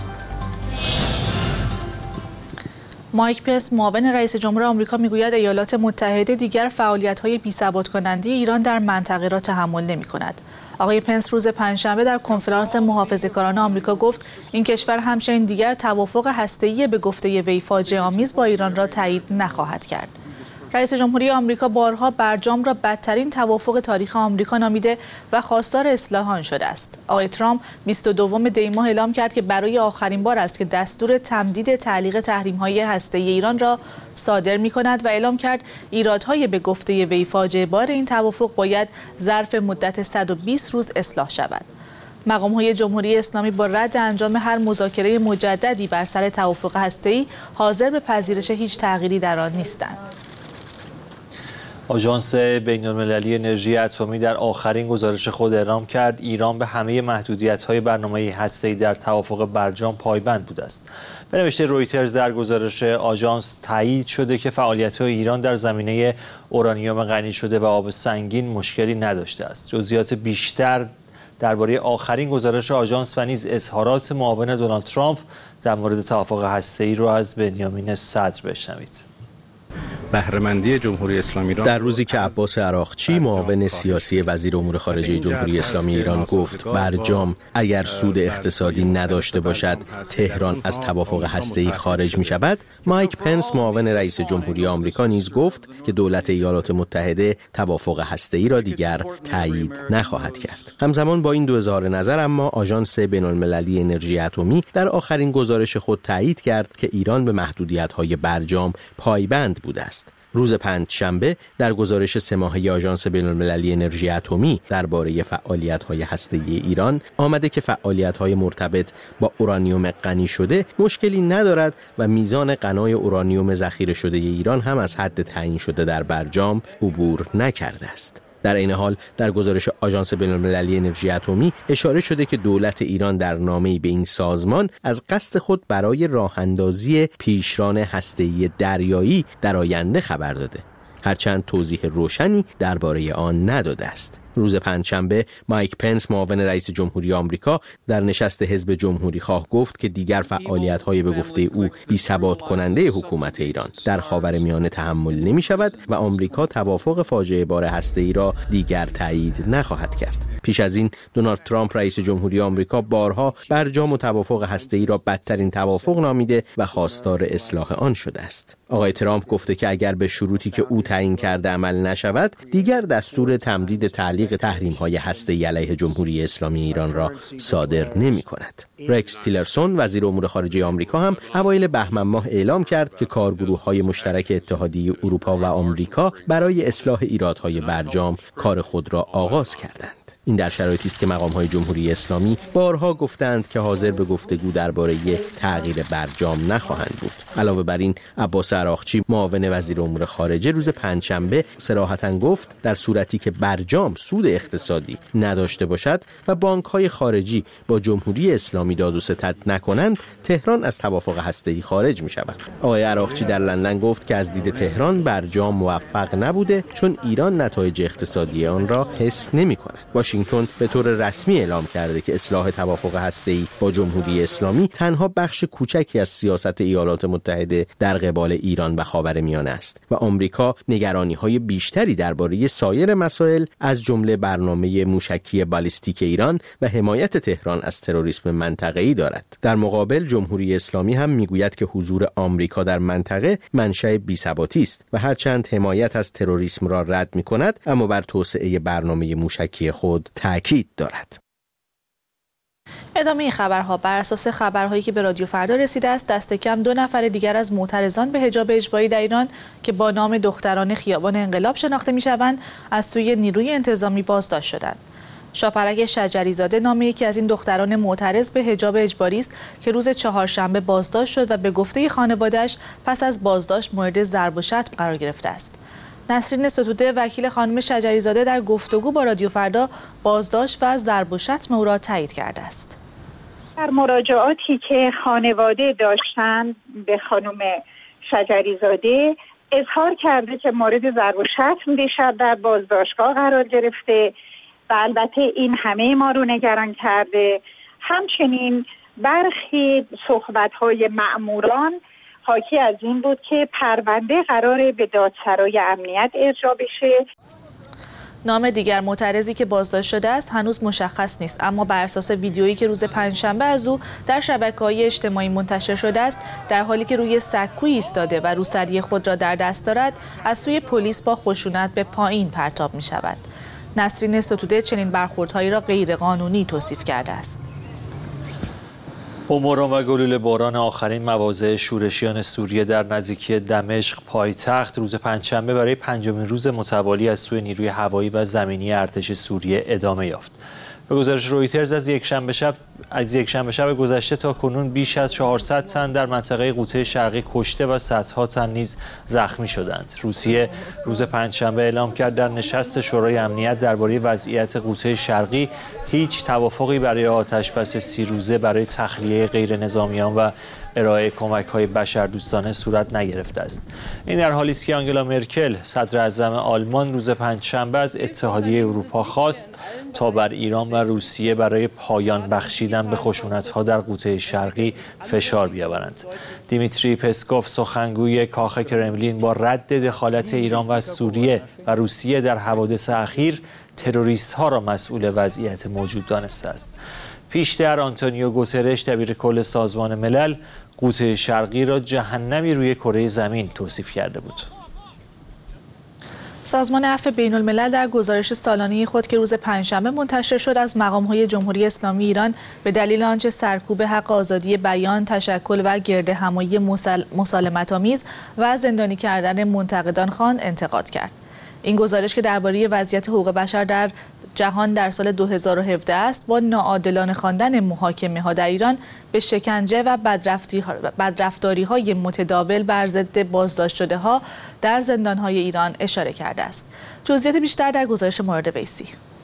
مایک پنس معاون رئیس جمهور آمریکا میگوید ایالات متحده دیگر فعالیت‌های بی‌ثبات کننده ایران در منطقه را تحمل نمی‌کند. آقای پنس روز پنجشنبه در کنفرانس محافظه‌کاران آمریکا گفت این کشور همچنین دیگر توافق هسته‌ای به گفته وی فاجعه آمیز با ایران را تایید نخواهد کرد. رئیس جمهوری آمریکا بارها برجام را بدترین توافق تاریخ آمریکا نامیده و خواستار اصلاح آن شده است. آقای ترامپ بیست و دوم دی ماه اعلام کرد که برای آخرین بار است که دستور تمدید تعلیق تحریم‌های هسته‌ای ایران را صادر می‌کند و اعلام کرد ایرادهای به گفته وی فاجعه بار این توافق باید ظرف مدت صد و بیست روز اصلاح شود. مقام‌های جمهوری اسلامی با رد انجام هر مذاکره مجددی بر سر توافق هسته‌ای حاضر به پذیرش هیچ تغییری در آن نیستند. آژانس بین‌المللی انرژی اتمی در آخرین گزارش خود اعلام کرد ایران به همه محدودیت‌های برنامه هسته‌ای در توافق برجام پایبند بوده است. به نوشته رویترز در گزارش آژانس تایید شده که فعالیت‌های ایران در زمینه اورانیوم غنی شده و آب سنگین مشکلی نداشته است. جزئیات بیشتر درباره آخرین گزارش آژانس و نیز اظهارات معاون دونالد ترامپ در مورد توافق هسته‌ای را از بنیامین صدر بشنوید. بهره‌مندی جمهوری اسلامی ایران در روزی که عباس عراقچی معاون سیاسی وزیر امور خارجه جمهوری اسلامی ایران گفت برجام اگر سود اقتصادی نداشته باشد تهران از توافق هسته‌ای خارج می شود، مایک پنس معاون رئیس جمهوری آمریکا نیز گفت که دولت ایالات متحده توافق هسته‌ای را دیگر تایید نخواهد کرد. همزمان با این دو اظهار نظر اما آژانس بین‌المللی انرژی اتمی در آخرین گزارش خود تایید کرد که ایران به محدودیت‌های برجام پایبند بوده است. روز پنجشنبه در گزارش سه ماهه آژانس بین‌المللی انرژی اتمی درباره فعالیت‌های هسته‌ای ایران آمده که فعالیت‌های مرتبط با اورانیوم غنی شده مشکلی ندارد و میزان غنای اورانیوم ذخیره شده ایران هم از حد تعیین شده در برجام عبور نکرده است. در این حال در گزارش آژانس بین‌المللی انرژی اتمی اشاره شده که دولت ایران در نامه‌ای به این سازمان از قصد خود برای راه‌اندازی پیشران هسته‌ای دریایی در آینده خبر داده، هرچند توضیح روشنی درباره آن نداده است. روز پنجشنبه مایک پنس معاون رئیس جمهوری آمریکا در نشست حزب جمهوری خواه گفت که دیگر فعالیت‌های به گفته او بی‌ثبات کننده حکومت ایران در خاورمیانه تحمل نمی‌شود و آمریکا توافق فاجعه بار هسته‌ای را دیگر تایید نخواهد کرد. پیش از این دونالد ترامپ رئیس جمهوری آمریکا بارها برجام و توافق هسته‌ای را بدترین توافق نامیده و خواستار اصلاح آن شده است. آقای ترامپ گفته که اگر به شروطی که او تعیین کرده عمل نشود، دیگر دستور تمدید تعلیق تحریم‌های هسته‌ای علیه جمهوری اسلامی ایران را صادر نمی‌کند. رکس تیلرسون وزیر امور خارجه آمریکا هم اوایل بهمن ماه اعلام کرد که کارگروه‌های مشترک اتحادیه اروپا و آمریکا برای اصلاح ایرادهای برجام کار خود را آغاز کردند. این در شرایطی است که مقام‌های جمهوری اسلامی بارها گفتند که حاضر به گفتگو درباره تغییر برجام نخواهند بود. علاوه بر این عباس عراقچی معاون وزیر امور خارجه روز پنجشنبه صراحتاً گفت در صورتی که برجام سود اقتصادی نداشته باشد و بانک‌های خارجی با جمهوری اسلامی داد و ستد نکنند، تهران از توافق هسته‌ای خارج می‌شود. آقای عراقچی در لندن گفت که از دید تهران برجام موفق نبوده چون ایران نتایج اقتصادی آن را حس نمی‌کند. واشنگتن به طور رسمی اعلام کرده که اصلاح توافق هسته‌ای با جمهوری اسلامی تنها بخش کوچکی از سیاست ایالات متحده در قبال ایران و خاورمیانه است و آمریکا نگرانی‌های بیشتری درباره سایر مسائل از جمله برنامه موشکی بالیستیک ایران و حمایت تهران از تروریسم منطقه‌ای دارد. در مقابل جمهوری اسلامی هم میگوید که حضور آمریکا در منطقه منشأ بی‌ثباتی است و هرچند حمایت از تروریسم را رد می‌کند اما بر توسعه برنامه موشکی خود تأکید دارد. ادامه خبرها. بر اساس خبرهایی که به رادیو فردا رسیده است، دست کم دو نفر دیگر از معترضان به حجاب اجباری در ایران که با نام دختران خیابان انقلاب شناخته می‌شوند، از سوی نیروی انتظامی بازداشت شدند. شاپرک شجریزاده نام یکی از این دختران معترض به حجاب اجباری است که روز چهارشنبه بازداشت شد و به گفته خانواده‌اش پس از بازداشت مورد ضرب و شتم قرار گرفته است. نسرین ستوده وکیل خانم شجریزاده در گفتگو با رادیو فردا بازداشت و ضرب و شتم او را تایید کرده است. در مراجعاتی که خانواده داشتند به خانم شجریزاده اظهار کرده که مورد ضرب و شتم دیشب در بازداشتگاه قرار گرفته و البته این همه ما رو نگران کرده. همچنین برخی صحبت‌های مأموران حاکی از این بود که پرونده قراره به دادسرای امنیت ارجاع بشه. نام دیگر معترضی که بازداشت شده است هنوز مشخص نیست، اما بر اساس ویدیویی که روز پنجشنبه از او در شبکه‌های اجتماعی منتشر شده است، در حالی که روی سکویی ایستاده و روسری خود را در دست دارد، از سوی پلیس با خشونت به پایین پرتاب می شود. نسرین ستوده چنین برخوردهایی را غیرقانونی توصیف کرده است. بمباران و گلوله باران آخرین مواضع شورشیان سوریه در نزدیکی دمشق پایتخت روز پنجشنبه برای پنجمین روز متوالی از سوی نیروی هوایی و زمینی ارتش سوریه ادامه یافت. به گزارش رویترز از یکشنبه شب از یکشنبه شب گذشته تا کنون بیش از چهارصد تن در منطقه قوطه شرقی کشته و صدها تن نیز زخمی شدند. روسیه روز پنجشنبه اعلام کرد در نشست شورای امنیت درباره وضعیت قوطه شرقی هیچ توافقی برای آتشبس سی روزه برای تخلیه غیر نظامیان و ارائه کمک‌های بشردوستانه صورت نگرفته است. این در حالی است که آنگلا مرکل صدر اعظم آلمان روز پنجشنبه از اتحادیه اروپا خواست تا بر ایران و روسیه برای پایان بخشیدن به خشونت‌ها در قوطه شرقی فشار بیاورند. دیمیتری پسکوف سخنگوی کاخ کرملین با رد دخالت ایران و سوریه و روسیه در حوادث اخیر تروریست‌ها را مسئول وضعیت موجود دانسته است. پیشتر آنتونیو گوترش دبیر کل سازمان ملل قوطه شرقی را جهنمی روی کره زمین توصیف کرده بود. سازمان عفو بین الملل در گزارش سالانه خود که روز پنجشنبه منتشر شد از مقام‌های جمهوری اسلامی ایران به دلیل آنچه سرکوب حق آزادی بیان، تشکل و گردهمایی مسالمت‌آمیز و زندانی کردن منتقدان خواند انتقاد کرد. این گزارش که درباره وضعیت حقوق بشر در جهان در سال دو هزار و هفده است، با ناعادلانه خواندن محاکمه‌ها در ایران به شکنجه و بدرفتاری‌های متداول بر ضد بازداشت شده‌ها در زندان‌های ایران اشاره کرده است. جزئیات بیشتر در گزارش مورد ویسی.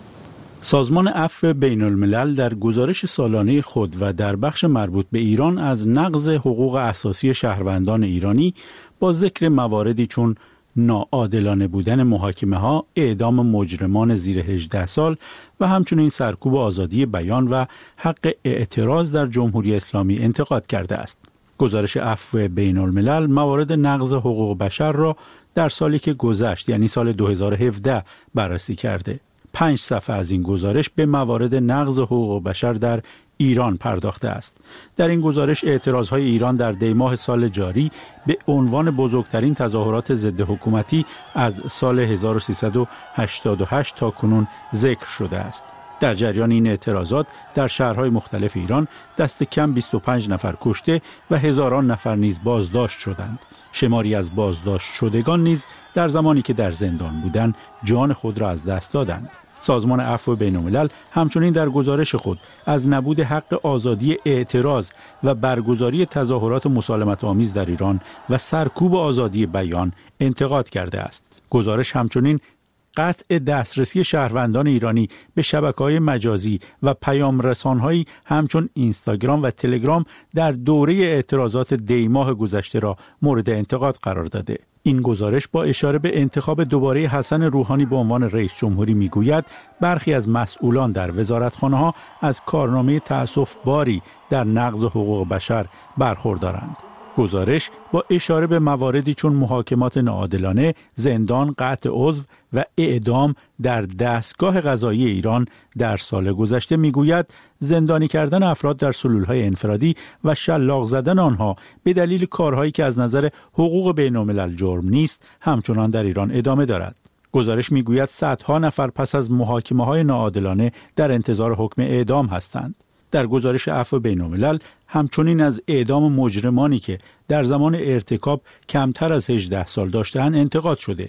سازمان عفو بین الملل در گزارش سالانه خود و در بخش مربوط به ایران از نقض حقوق اساسی شهروندان ایرانی با ذکر مواردی چون ناعادلانه بودن محاکمه ها، اعدام مجرمان زیر هجده سال و همچنین سرکوب آزادی بیان و حق اعتراض در جمهوری اسلامی انتقاد کرده است. گزارش عفو بین الملل موارد نقض حقوق بشر را در سالی که گذشت یعنی سال دو هزار و هفده بررسی کرده. پنج صفحه از این گزارش به موارد نقض حقوق بشر در ایران پرداخته است. در این گزارش اعتراضهای ایران در دیماه سال جاری به عنوان بزرگترین تظاهرات ضد حکومتی از سال هزار و سیصد و هشتاد و هشت تا کنون ذکر شده است. در جریان این اعتراضات در شهرهای مختلف ایران دست کم بیست و پنج نفر کشته و هزاران نفر نیز بازداشت شدند. شماری از بازداشت شدگان نیز در زمانی که در زندان بودند جان خود را از دست دادند. سازمان عفو بین الملل همچنین در گزارش خود از نبود حق آزادی اعتراض و برگزاری تظاهرات مسالمت‌آمیز در ایران و سرکوب آزادی بیان انتقاد کرده است. گزارش همچنین قطع دسترسی شهروندان ایرانی به شبکه‌های مجازی و پیام رسان‌هایی همچون اینستاگرام و تلگرام در دوره اعتراضات دیماه گذشته را مورد انتقاد قرار داده. این گزارش با اشاره به انتخاب دوباره حسن روحانی به عنوان رئیس جمهوری میگوید برخی از مسئولان در وزارتخانه‌ها از کارنامه تأسف‌باری در نقض حقوق بشر برخوردارند. گزارش با اشاره به مواردی چون محاکمات ناعادلانه، زندان، قطع عضو و اعدام در دستگاه قضایی ایران در سال گذشته میگوید زندانی کردن افراد در سلولهای انفرادی و شلاق زدن آنها به دلیل کارهایی که از نظر حقوق بین الملل جرم نیست همچنان در ایران ادامه دارد. گزارش میگوید صدها نفر پس از محاکمه‌های ناعادلانه در انتظار حکم اعدام هستند. در گزارش عفو بین الملل همچنین از اعدام مجرمانی که در زمان ارتکاب کمتر از هجده سال داشته‌اند انتقاد شده.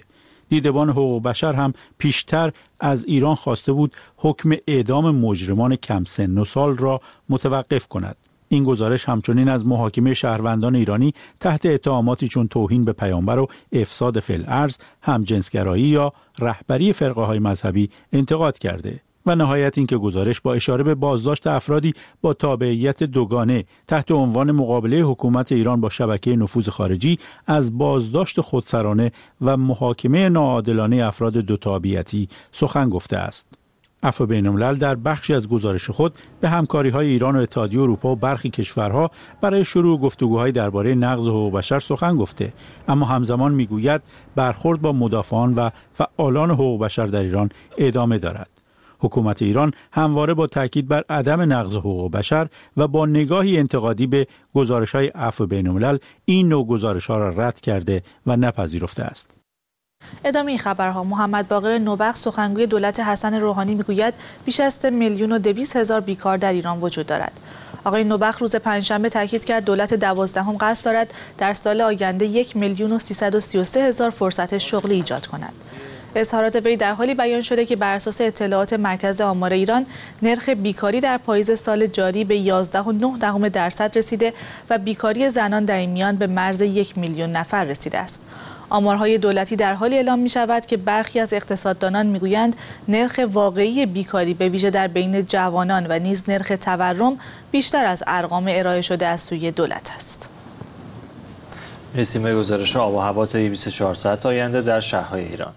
دیدبان حقوق بشر هم پیشتر از ایران خواسته بود حکم اعدام مجرمان کم سن و سال را متوقف کند. این گزارش همچنین از محاکمه شهروندان ایرانی تحت اتهاماتی چون توهین به پیامبر و افساد فی الارض، همجنسگرایی یا رهبری فرقه‌های مذهبی انتقاد کرده. و نهایت این که گزارش با اشاره به بازداشت افرادی با تابعیت دوگانه تحت عنوان مقابله حکومت ایران با شبکه نفوذ خارجی از بازداشت خودسرانه و محاکمه ناعادلانه افراد دو تابعیتی سخن گفته است. عفو بین‌الملل در بخشی از گزارش خود به همکاری‌های ایران و اتحادیه اروپا و برخی کشورها برای شروع گفتگوهای درباره نقض حقوق بشر سخن گفته، اما همزمان می‌گوید برخورد با مدافعان و فعالان حقوق بشر در ایران ادامه دارد. حکومت ایران همواره با تاکید بر عدم نقض حقوق بشر و با نگاهی انتقادی به گزارش‌های عفو بین‌الملل این نوع گزارش‌ها را رد کرده و نپذیرفته است. ادامه این خبرها. محمد باقر نوبخت سخنگوی دولت حسن روحانی میگوید بیش از سه میلیون و دویست هزار بیکار در ایران وجود دارد. آقای نوبخت روز پنجشنبه تاکید کرد دولت دوازدهم قصد دارد در سال آینده یک میلیون و سیصد و سی و سه هزار فرصت شغلی ایجاد کند. اظهارات وی در حالی بیان شده که بر اساس اطلاعات مرکز آمار ایران نرخ بیکاری در پاییز سال جاری به یازده و نه دهم درصد رسیده و بیکاری زنان در این میان به مرز یک میلیون نفر رسیده است. آمارهای دولتی در حالی اعلام می شود که برخی از اقتصاددانان می گویند نرخ واقعی بیکاری به ویژه در بین جوانان و نیز نرخ تورم بیشتر از ارقام ارائه شده از سوی دولت است. می‌رسیم به گزارش آب و هوا تا بیست و چهار ساعت آینده در شهرهای ایران.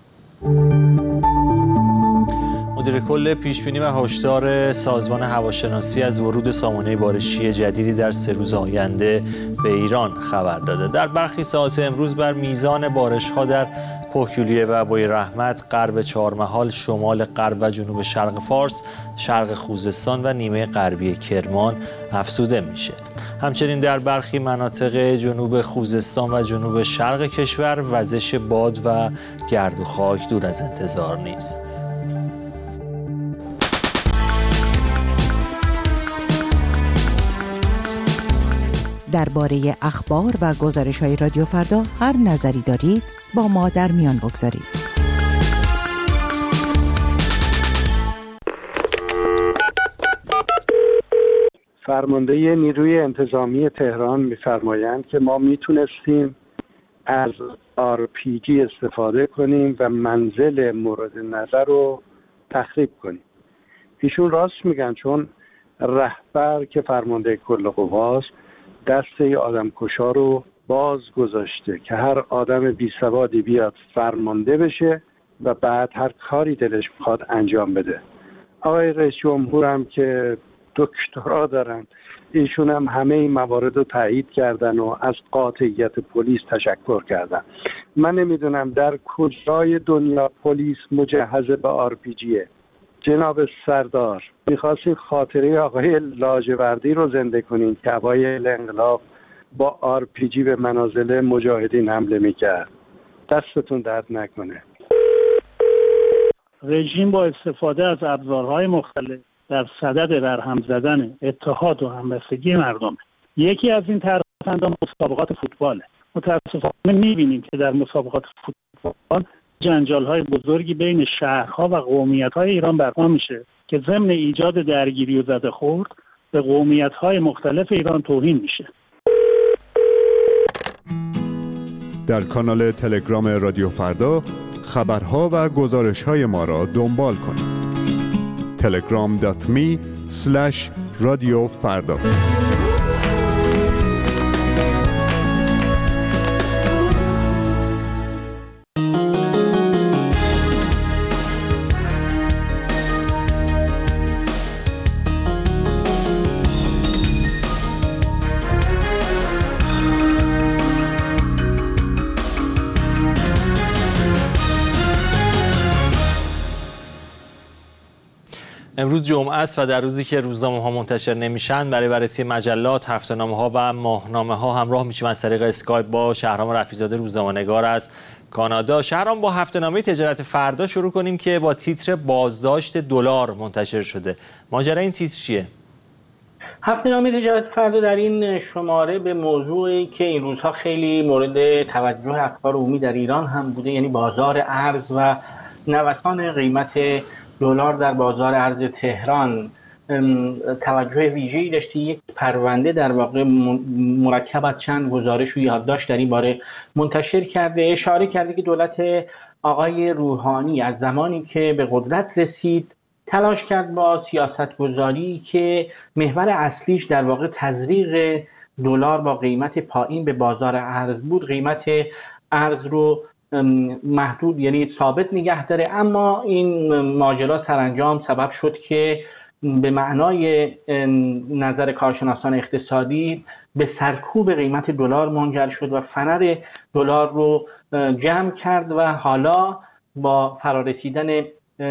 مدیر کل پیشبینی و هشدار سازمان هواشناسی از ورود سامانه بارشی جدیدی در سه روز آینده به ایران خبر داده. در برخی ساعات امروز بر میزان بارش‌ها در پوکیولیه و بوی رحمت، غرب چهارمحال، شمال غرب و جنوب شرق فارس، شرق خوزستان و نیمه غربی کرمان افزوده میشه. همچنین در برخی مناطق جنوب خوزستان و جنوب شرق کشور وزش باد و گرد و خاک دور از انتظار نیست. درباره اخبار و گزارش‌های رادیو فردا هر نظری دارید با ما در میان بگذارید. فرمانده نیروی انتظامی تهران می‌فرمایند که ما میتونستیم از آر پی جی استفاده کنیم و منزل مورد نظر رو تخریب کنیم. ایشون راست میگن، چون رهبر که فرمانده کل قواست دسته آدمکشا رو باز گذاشته که هر آدم بی سوادی بیاد فرمانده بشه و بعد هر کاری دلش میخواد انجام بده. آقای رئیس جمهور هم که دکترا دارن، ایشون هم همه این موارد رو تایید کردن و از قاطعیت پلیس تشکر کردن. من نمیدونم در کجای دنیا پلیس مجهز به آر پی جیه. جناب سردار، میخواستین خاطره آقای لاجوردی رو زنده کنین که اوایل انقلاب با آر پی جی به منازل مجاهدین حمله میکرد. دستتون درد نکنه. رژیم با استفاده از ابزارهای مختلف در صدد برهم زدن اتحاد و همبستگی مردم. یکی از این ترفندان مسابقات فوتباله. متاسفانه میبینیم که در مسابقات فوتبال جنجال‌های بزرگی بین شهرها و قومیت‌های ایران برپا میشه که ضمن ایجاد درگیری و زده‌خورد به قومیت‌های مختلف ایران توهین میشه. در کانال تلگرام رادیو فردا خبرها و گزارش‌های ما را دنبال کنید. تلگرام دات می اسلش رادیو فردا. امروز جمعه است و در روزی که روزنامه‌ها منتشر نمیشن برای بررسی مجلات، هفته‌نامه‌ها و ماهنامه‌ها همراه میشیم از طریق اسکایپ با شهرام رفیع‌زاده روزنامه‌نگار از کانادا. شهرام، با هفته‌نامه تجارت فردا شروع کنیم که با تیتر بازداشت دلار منتشر شده. ماجرا این تیتر چیه؟ هفته نامه تجارت فردا در این شماره به موضوعی که این روزها خیلی مورد توجه اخبار عمومی در ایران هم بوده، یعنی بازار ارز و نوسان قیمت دلار در بازار ارز تهران توجه ویژه‌ای داشتی. یک پرونده در واقع مرکب از چند گزارش و یادداشت در این باره منتشر کرده. اشاره کرده که دولت آقای روحانی از زمانی که به قدرت رسید تلاش کرد با سیاست‌گذاری که محور اصلیش در واقع تزریق دلار با قیمت پایین به بازار ارز بود، قیمت ارز رو محدود یعنی ثابت نگه داره. اما این ماجرا سرانجام سبب شد که به معنای نظر کارشناسان اقتصادی به سرکوب قیمت دلار منجر شد و فنر دلار رو جمع کرد و حالا با فرارسیدن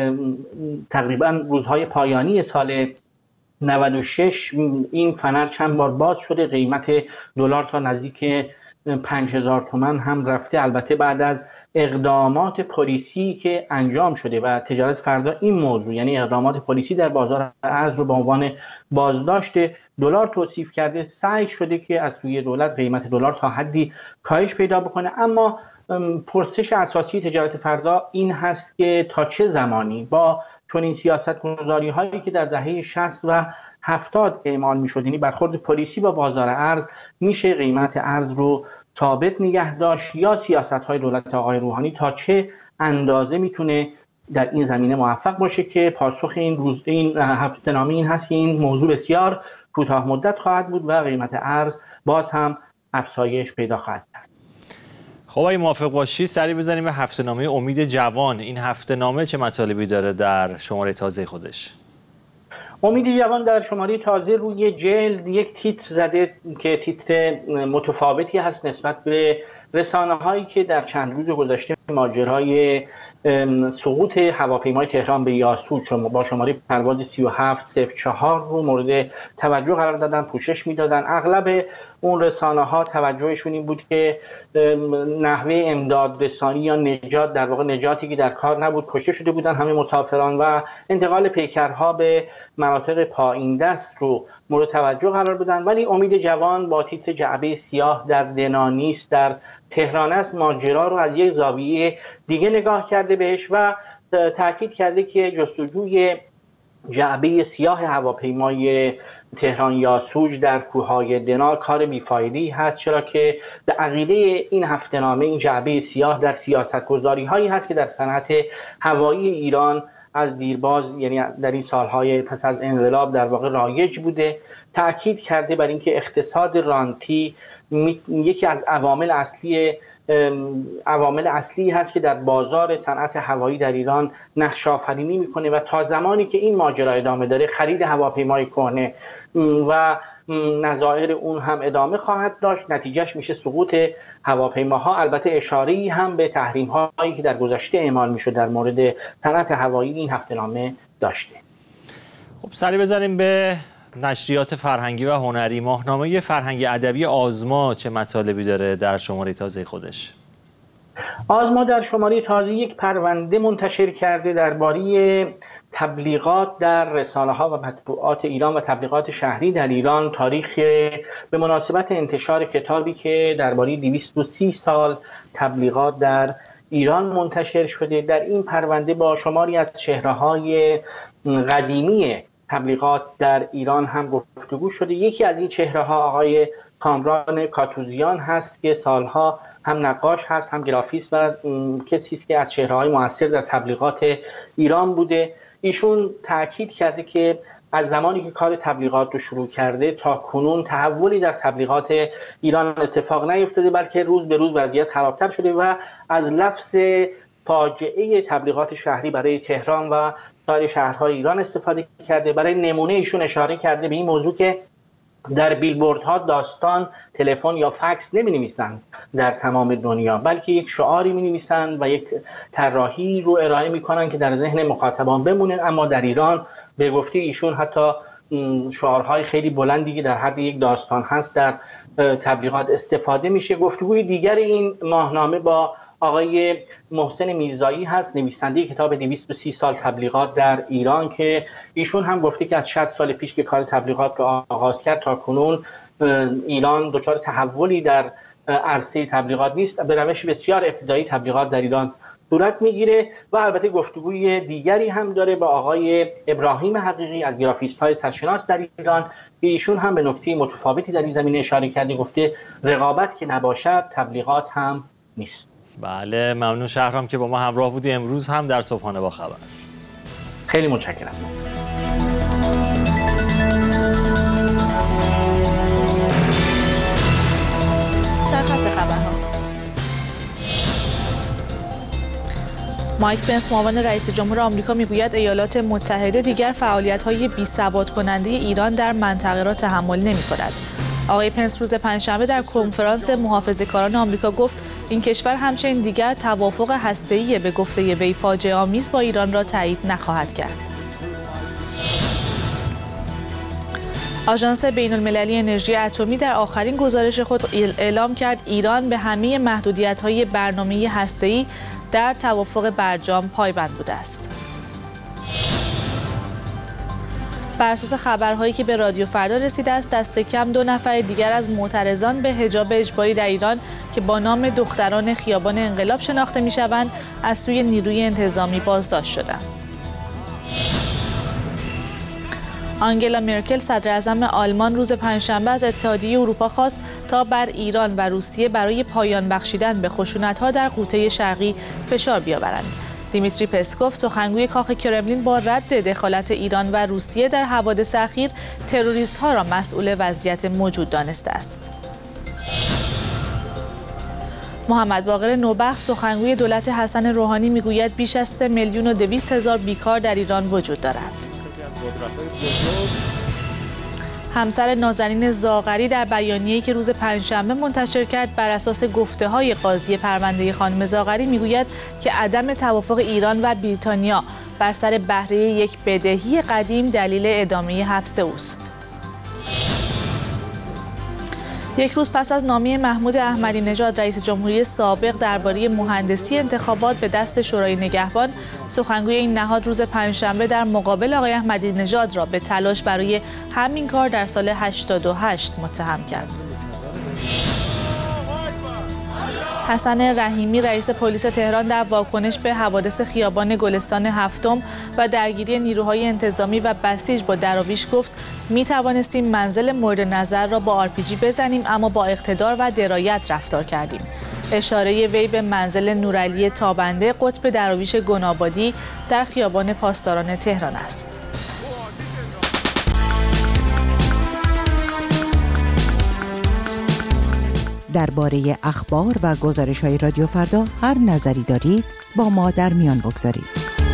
تقریبا روزهای پایانی سال نود و شش این فنر چند بار باز شده، قیمت دلار تا نزدیک پنج هزار تومان هم رفته. البته بعد از اقدامات پلیسی که انجام شده و تجارت فردا این موضوع یعنی اقدامات پلیسی در بازار ارز رو به عنوان بازداشت دلار توصیف کرده، سعی شده که از سوی دولت قیمت دلار تا حدی کاهش پیدا بکنه. اما پرسش اساسی تجارت فردا این هست که تا چه زمانی با چنین سیاست‌گذاری هایی که در دهه شصت و هفتاد اعمال می‌شد، یعنی برخورد پلیسی با بازار ارز، میشه قیمت ارز رو ثابت نگه داشت یا سیاست‌های دولت آقای روحانی تا چه اندازه میتونه در این زمینه موفق باشه که پاسخ این روز این هفته‌نامه این هست که این موضوع بسیار کوتاه مدت خواهد بود و قیمت ارز باز هم افزایش پیدا خواهد کرد. خب اگه موافق باشی سری بزنیم به هفته‌نامه امید جوان. این هفته‌نامه چه مطالبی داره در شماره تازه خودش؟ امید جوان در شماره تازه روی جلد یک تیتر زده که تیتر متفاوتی هست نسبت به رسانه‌هایی که در چند روز گذشته ماجرای سقوط هواپیمای تهران به یاسوج با شماره پرواز سی و هفت صفر چهار رو مورد توجه قرار دادن، پوشش میدادن. اغلب اون رسانه‌ها توجهشون این بود که نحوه امداد رسانی یا نجات، در واقع نجاتی که در کار نبود، کشته شده بودن همه مسافران و انتقال پیکرها به مناطق پایین دست رو مورد توجه قرار بدن. ولی امید جوان با تیتر جعبه سیاه در دنانیست در تهران است ماجرا رو از یک زاویه دیگه نگاه کرده بهش و تاکید کرده که جستجوی جعبه سیاه هواپیمای تهران یاسوج در کوههای دنا کار بیفایده‌ای هست، چرا که به عقیده این هفته‌نامه این جعبه سیاه در سیاست‌گذاری هایی هست که در صنعت هوایی ایران از دیرباز یعنی در این سالهای پس از انقلاب در واقع رایج بوده. تأکید کرده بر اینکه اقتصاد رانتی یکی از عوامل اصلی عوامل اصلی هست که در بازار صنعت هوایی در ایران نقش آفرینی میکنه و تا زمانی که این ماجرا ادامه داره خرید هواپیمای کهنه و نظایر اون هم ادامه خواهد داشت، نتیجهش میشه سقوط هواپیماها. البته اشاره‌ای هم به تحریم‌هایی که در گذشته اعمال میشد در مورد صنعت هوایی این هفته‌نامه داشته. خب سری بزنیم به نشریات فرهنگی و هنری. ماهنامه فرهنگی ادبی آزما چه مطالبی داره در شماره تازه خودش؟ آزما در شماره تازه یک پرونده منتشر کرده درباره تبلیغات در رسانه‌ها و مطبوعات ایران و تبلیغات شهری در ایران، تاریخ به مناسبت انتشار کتابی که درباره دویست و سی سال تبلیغات در ایران منتشر شده. در این پرونده با شماری از چهره‌های قدیمی تبلیغات در ایران هم گفتگو شده. یکی از این چهره‌ها آقای کامران کاتوزیان هست که سالها هم نقاش هست هم گرافیست و کسی است که از چهره‌های موثر در تبلیغات ایران بوده. ایشون تاکید کرده که از زمانی که کار تبلیغات رو شروع کرده تا کنون تحولی در تبلیغات ایران اتفاق نیفتاده، بلکه روز به روز وضعیت خرابتر شده و از لفظ فاجعه تبلیغات شهری برای تهران و سایر شهرهای ایران استفاده کرده. برای نمونه ایشون اشاره کرده به این موضوع که در بیلبوردها داستان، تلفن یا فکس نمی‌نویسند در تمام دنیا، بلکه یک شعاری می‌نویسند و یک طراحی رو ارائه می‌کنند که در ذهن مخاطبان بمونه. اما در ایران به گفته ایشون حتی شعارهای خیلی بلندی که در حد یک داستان هست در تبلیغات استفاده میشه. گفتگوی دیگر این ماهنامه با آقای محسن میرزایی هست، نویسنده کتاب دویست و سی سال تبلیغات در ایران، که ایشون هم گفته که از شصت سال پیش که کار تبلیغات رو آغاز کرد تا کنون ایران دچار تحولی در عرصه تبلیغات نیست، به روش بسیار ابتدایی تبلیغات در ایران صورت میگیره. و البته گفتگوی دیگری هم داره با آقای ابراهیم حقیقی از گرافیست‌های سرشناس در ایران که ایشون هم به نکته متفاوتی در این زمینه اشاره کرده، گفته رقابت که نباشد تبلیغات هم نیست. بله، ممنون شهرام که با ما همراه بودی امروز هم در صبحانه با خبر. خیلی متشکرم. سرخط خبرها. مایک پنس معاون رئیس جمهور آمریکا میگوید ایالات متحده دیگر فعالیت‌های بی‌ثبات کننده ایران در منطقه را تحمل نمی‌کند. آقای پنس روز پنجشنبه در کنفرانس محافظه‌کاران آمریکا گفت این کشور همچنین دیگر توافق هسته‌ای به گفته وی فاجعه آمیز با ایران را تایید نخواهد کرد. آژانس بین‌المللی انرژی اتمی در آخرین گزارش خود اعلام کرد ایران به همه محدودیت‌های برنامه هسته‌ای در توافق برجام پایبند بوده است. بر اساس خبرهایی که به رادیو فردا رسیده است، دست کم دو نفر دیگر از معترضان به حجاب اجباری در ایران که با نام دختران خیابان انقلاب شناخته می‌شوند، از سوی نیروی انتظامی بازداشت شدند. آنگلا مرکل صدراعظم آلمان روز پنجشنبه از اتحادیه اروپا خواست تا بر ایران و روسیه برای پایان بخشیدن به خشونت‌ها در غوطه شرقی فشار بیاورند. دیمیتری پسکوف سخنگوی کاخ کرملین با رد دخالت ایران و روسیه در حوادث اخیر تروریست‌ها را مسئول وضعیت موجود دانسته است. محمد باقر نوبخت سخنگوی دولت حسن روحانی میگوید بیش از سه میلیون و دویست هزار بیکار در ایران وجود دارد. همسر نازنین زاغری در بیانیه‌ای که روز پنجشنبه منتشر کرد بر اساس گفته‌های قاضی پرونده خانم زاغری میگوید که عدم توافق ایران و بریتانیا بر سر بهره یک بدهی قدیم دلیل ادامه حبس اوست. یک روز پس از نامه محمود احمدی نژاد رئیس جمهوری سابق درباره مهندسی انتخابات به دست شورای نگهبان، سخنگوی این نهاد روز پنجشنبه در مقابل آقای احمدی نژاد را به تلاش برای همین کار در سال هشتاد و هشت متهم کرد. حسن رحیمی رئیس پلیس تهران در واکنش به حوادث خیابان گلستان هفتم و درگیری نیروهای انتظامی و بسیج با دراویش گفت می توانستیم منزل مورد نظر را با آر پی جی بزنیم، اما با اقتدار و درایت رفتار کردیم. اشاره وی به منزل نورعلی تابنده قطب دراویش گنابادی در خیابان پاسداران تهران است. درباره اخبار و گزارش‌های رادیو فردا هر نظری دارید با ما در میان بگذارید.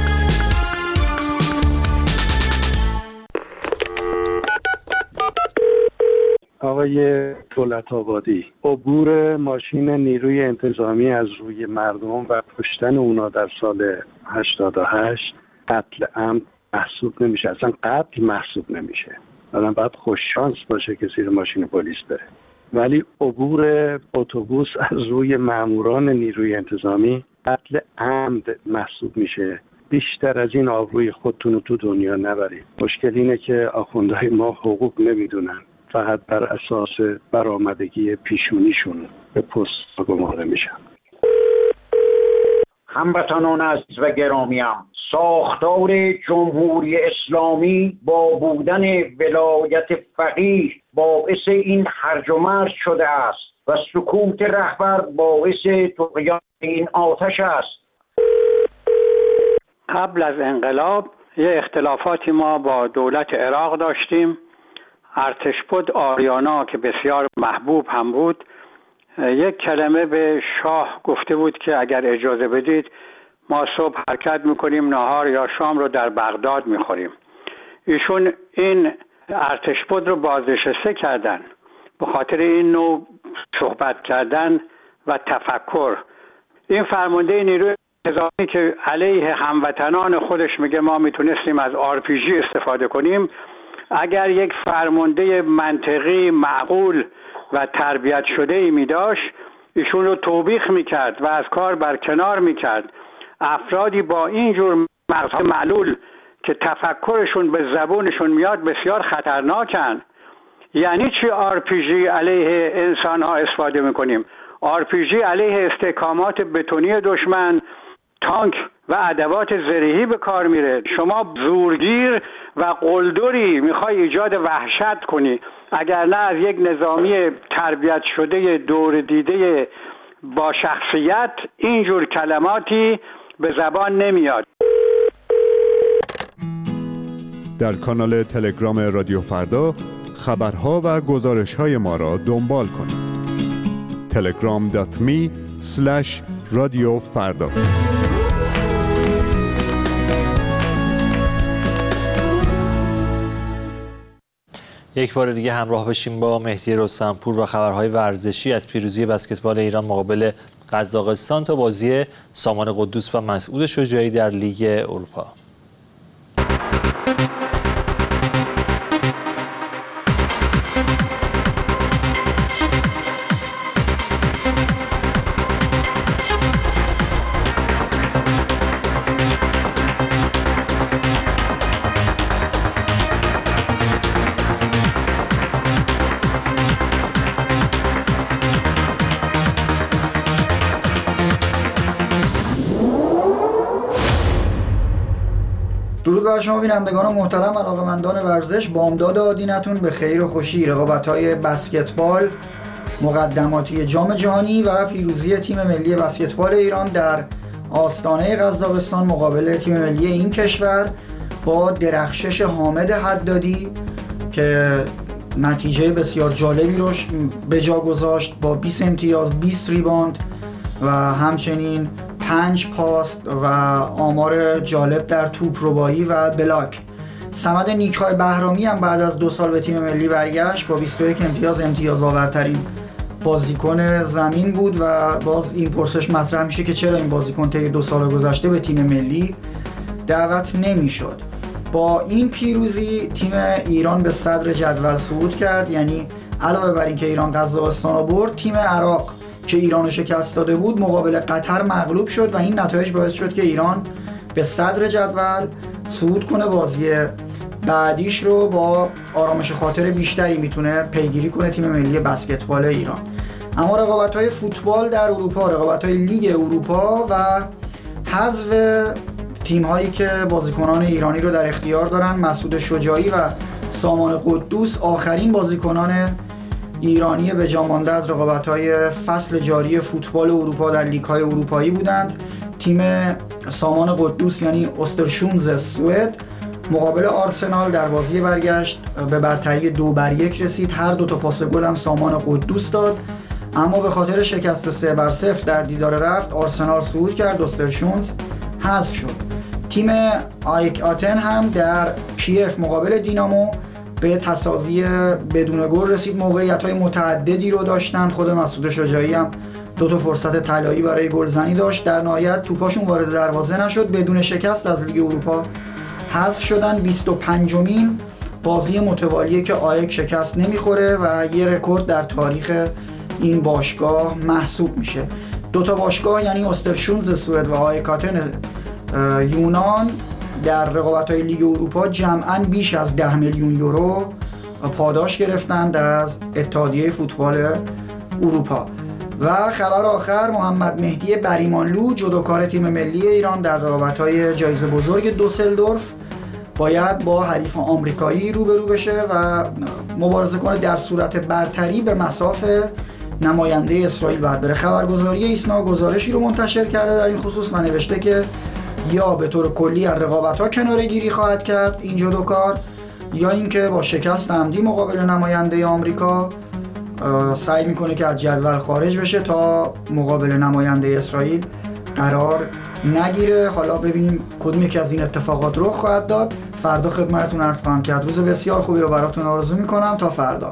آقای دولت آبادی، عبور ماشین نیروی انتظامی از روی مردم و کشتن اونا در سال هشتاد و هشت قتل عمد محسوب نمیشه، اصلا قتل محسوب نمیشه. الان باید خوش شانس باشه که زیر ماشین پلیس بره، ولی عبور اتوبوس از روی ماموران نیروی انتظامی قتل عمد محسوب میشه. بیشتر از این آبروی خودتون رو تو دنیا نبرید. مشکل اینه که آخوندهای ما حقوق نمیدونن، فقط بر اساس برآمدگی پیشونیشون به پست گمارده میشن. هموطنان عزیز و گرامیم، ساختار جمهوری اسلامی با بودن ولایت فقیه باعث این هرج و مرج شده است و سکوت رهبر باعث طغیان این آتش است. قبل از انقلاب یه اختلافاتی ما با دولت عراق داشتیم. ارتشبد آریانا که بسیار محبوب هم بود یک کلمه به شاه گفته بود که اگر اجازه بدید ما صبح حرکت میکنیم، نهار یا شام رو در بغداد میخوریم. ایشون این ارتشبد رو بازنشسته کردن به خاطر این نوع صحبت کردن و تفکر. این فرمانده نیروی انتظامی که علیه هموطنان خودش میگه ما میتونستیم از آر پی جی استفاده کنیم، اگر یک فرمانده منطقی معقول و تربیت شده ای می داشت، ایشون رو توبیخ میکرد و از کار برکنار میکرد. افرادی با این جور مغز معلول که تفکرشون به زبونشون میاد بسیار خطرناکن. یعنی چی آر پی جی علیه انسان ها استفاده میکنیم؟ آر پی جی علیه استحکامات بتونی دشمن، تانک و ادوات زرهی به کار میره. شما زورگیر و قلدری میخوای ایجاد وحشت کنی، اگر نه از یک نظامی تربیت شده دور دیده با شخصیت اینجور کلماتی به زبان نمیاد. در کانال تلگرام رادیو فردا خبرها و گزارش‌های ما را دنبال کنید. تلگرام دات می اسلش رادیو فردا. یک بار دیگه همراه بشیم با مهدی رستمپور و خبرهای ورزشی از پیروزی بسکتبال ایران مقابل قزاقستان تا بازی سامان قدوس و مسعود شجاعی در لیگ اروپا. درود بر شما بینندگان محترم، علاقه‌مندان ورزش. بامداد آدینتون به خیر و خوشی. رقابت‌های بسکتبال مقدماتی جام جهانی و پیروزی تیم ملی بسکتبال ایران در آستانه قزاقستان مقابل تیم ملی این کشور با درخشش حامد حدادی که نتیجه بسیار جالبی رو به جا گذاشت با بیست امتیاز، بیست ریباند و همچنین پنج پاس و آمار جالب در توپ ربایی و بلاک. صمد نیک‌های بهرامی هم بعد از دو سال به تیم ملی برگشت با بیست و یک امتیاز، امتیاز آورترین بازیکن زمین بود و باز این پرسش مطرح میشه که چرا این بازیکن طی دو سال گذشته به تیم ملی دعوت نمیشد. با این پیروزی تیم ایران به صدر جدول صعود کرد، یعنی علاوه بر اینکه ایران قزاقستان رو برد، تیم عراق که ایران شکست داده بود مقابل قطر مغلوب شد و این نتایج باعث شد که ایران به صدر جدول صعود کنه. بازی بعدیش رو با آرامش خاطر بیشتری میتونه پیگیری کنه تیم ملی بسکتبال ایران. اما رقابت‌های فوتبال در اروپا، رقابت‌های لیگ اروپا و حذف تیم‌هایی که بازیکنان ایرانی رو در اختیار دارن، مسعود شجاعی و سامان قدوس آخرین بازیکنان ایرانی به جا مانده از رقابت‌های فصل جاری فوتبال اروپا در لیگ‌های اروپایی بودند. تیم سامان قدوس یعنی اوسترشونز سوئد مقابل آرسنال در بازی برگشت به برتری دو بر یک رسید. هر دو تا پاس گل هم سامان قدوس داد، اما به خاطر شکست سه بر صفر در دیدار رفت آرسنال صعود کرد، اوسترشونز حذف شد. تیم آیک آتن هم در کیف مقابل دینامو به تساوی بدون گل رسید. موقعیت‌های متعددی رو داشتند، خود مسعود شجاعی هم دو تا فرصت طلایی برای گلزنی داشت، در نهایت توپاشون وارد دروازه نشد. بدون شکست از لیگ اروپا حذف شدن. بیست و پنجمین بازی متوالیه که آیک شکست نمیخوره و یه رکورد در تاریخ این باشگاه محسوب میشه. دو تا باشگاه یعنی اوسترشونز سوئد و آیک آتن یونان در رقابت‌های لیگ اروپا جمعاً بیش از ده میلیون یورو پاداش گرفتند از اتحادیه فوتبال اروپا. و خبر آخر، محمد مهدی بریمانلو جودوکار تیم ملی ایران در رقابت‌های جایزه بزرگ دوسلدورف باید با حریف آمریکایی روبرو بشه و مبارزه کنه در صورت برتری به مصاف نماینده اسرائیل بعد بره. خبرگزاری ایسنا گزارشی رو منتشر کرده در این خصوص و نوشته که یا به طور کلی از رقابت‌ها کناره‌گیری خواهد کرد این جودوکار، یا اینکه با شکست عمدی مقابل نماینده آمریکا سعی میکنه که از جدول خارج بشه تا مقابل نماینده اسرائیل قرار نگیره. حالا ببینیم کدوم یکی از این اتفاقات رخ خواهد داد. فردا خدمتتون عرض خواهم کرد. روز بسیار خوبی رو براتون آرزو میکنم. تا فردا.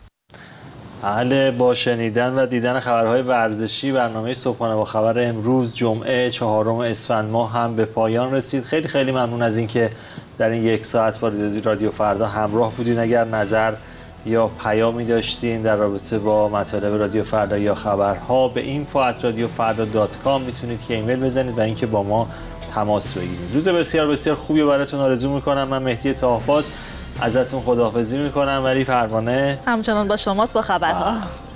اهل با شنیدن و دیدن خبرهای ورزشی برنامه صبحانه با خبر امروز جمعه چهارم اسفند ماه هم به پایان رسید. خیلی خیلی ممنون از اینکه در این یک ساعت با رادیو فردا همراه بودین. اگر نظر یا پیامی داشتین در رابطه با مطالب رادیو فردا یا خبرها، به اینفو ات رادیو فردا دات کام میتونید که ایمیل بزنید و اینکه با ما تماس بگیرید. روز بسیار بسیار خوبی براتون آرزو میکنم. من مهدی طاهباز ازتون خداحافظی میکنم، ولی پروانه همچنان با شماست با خبرها.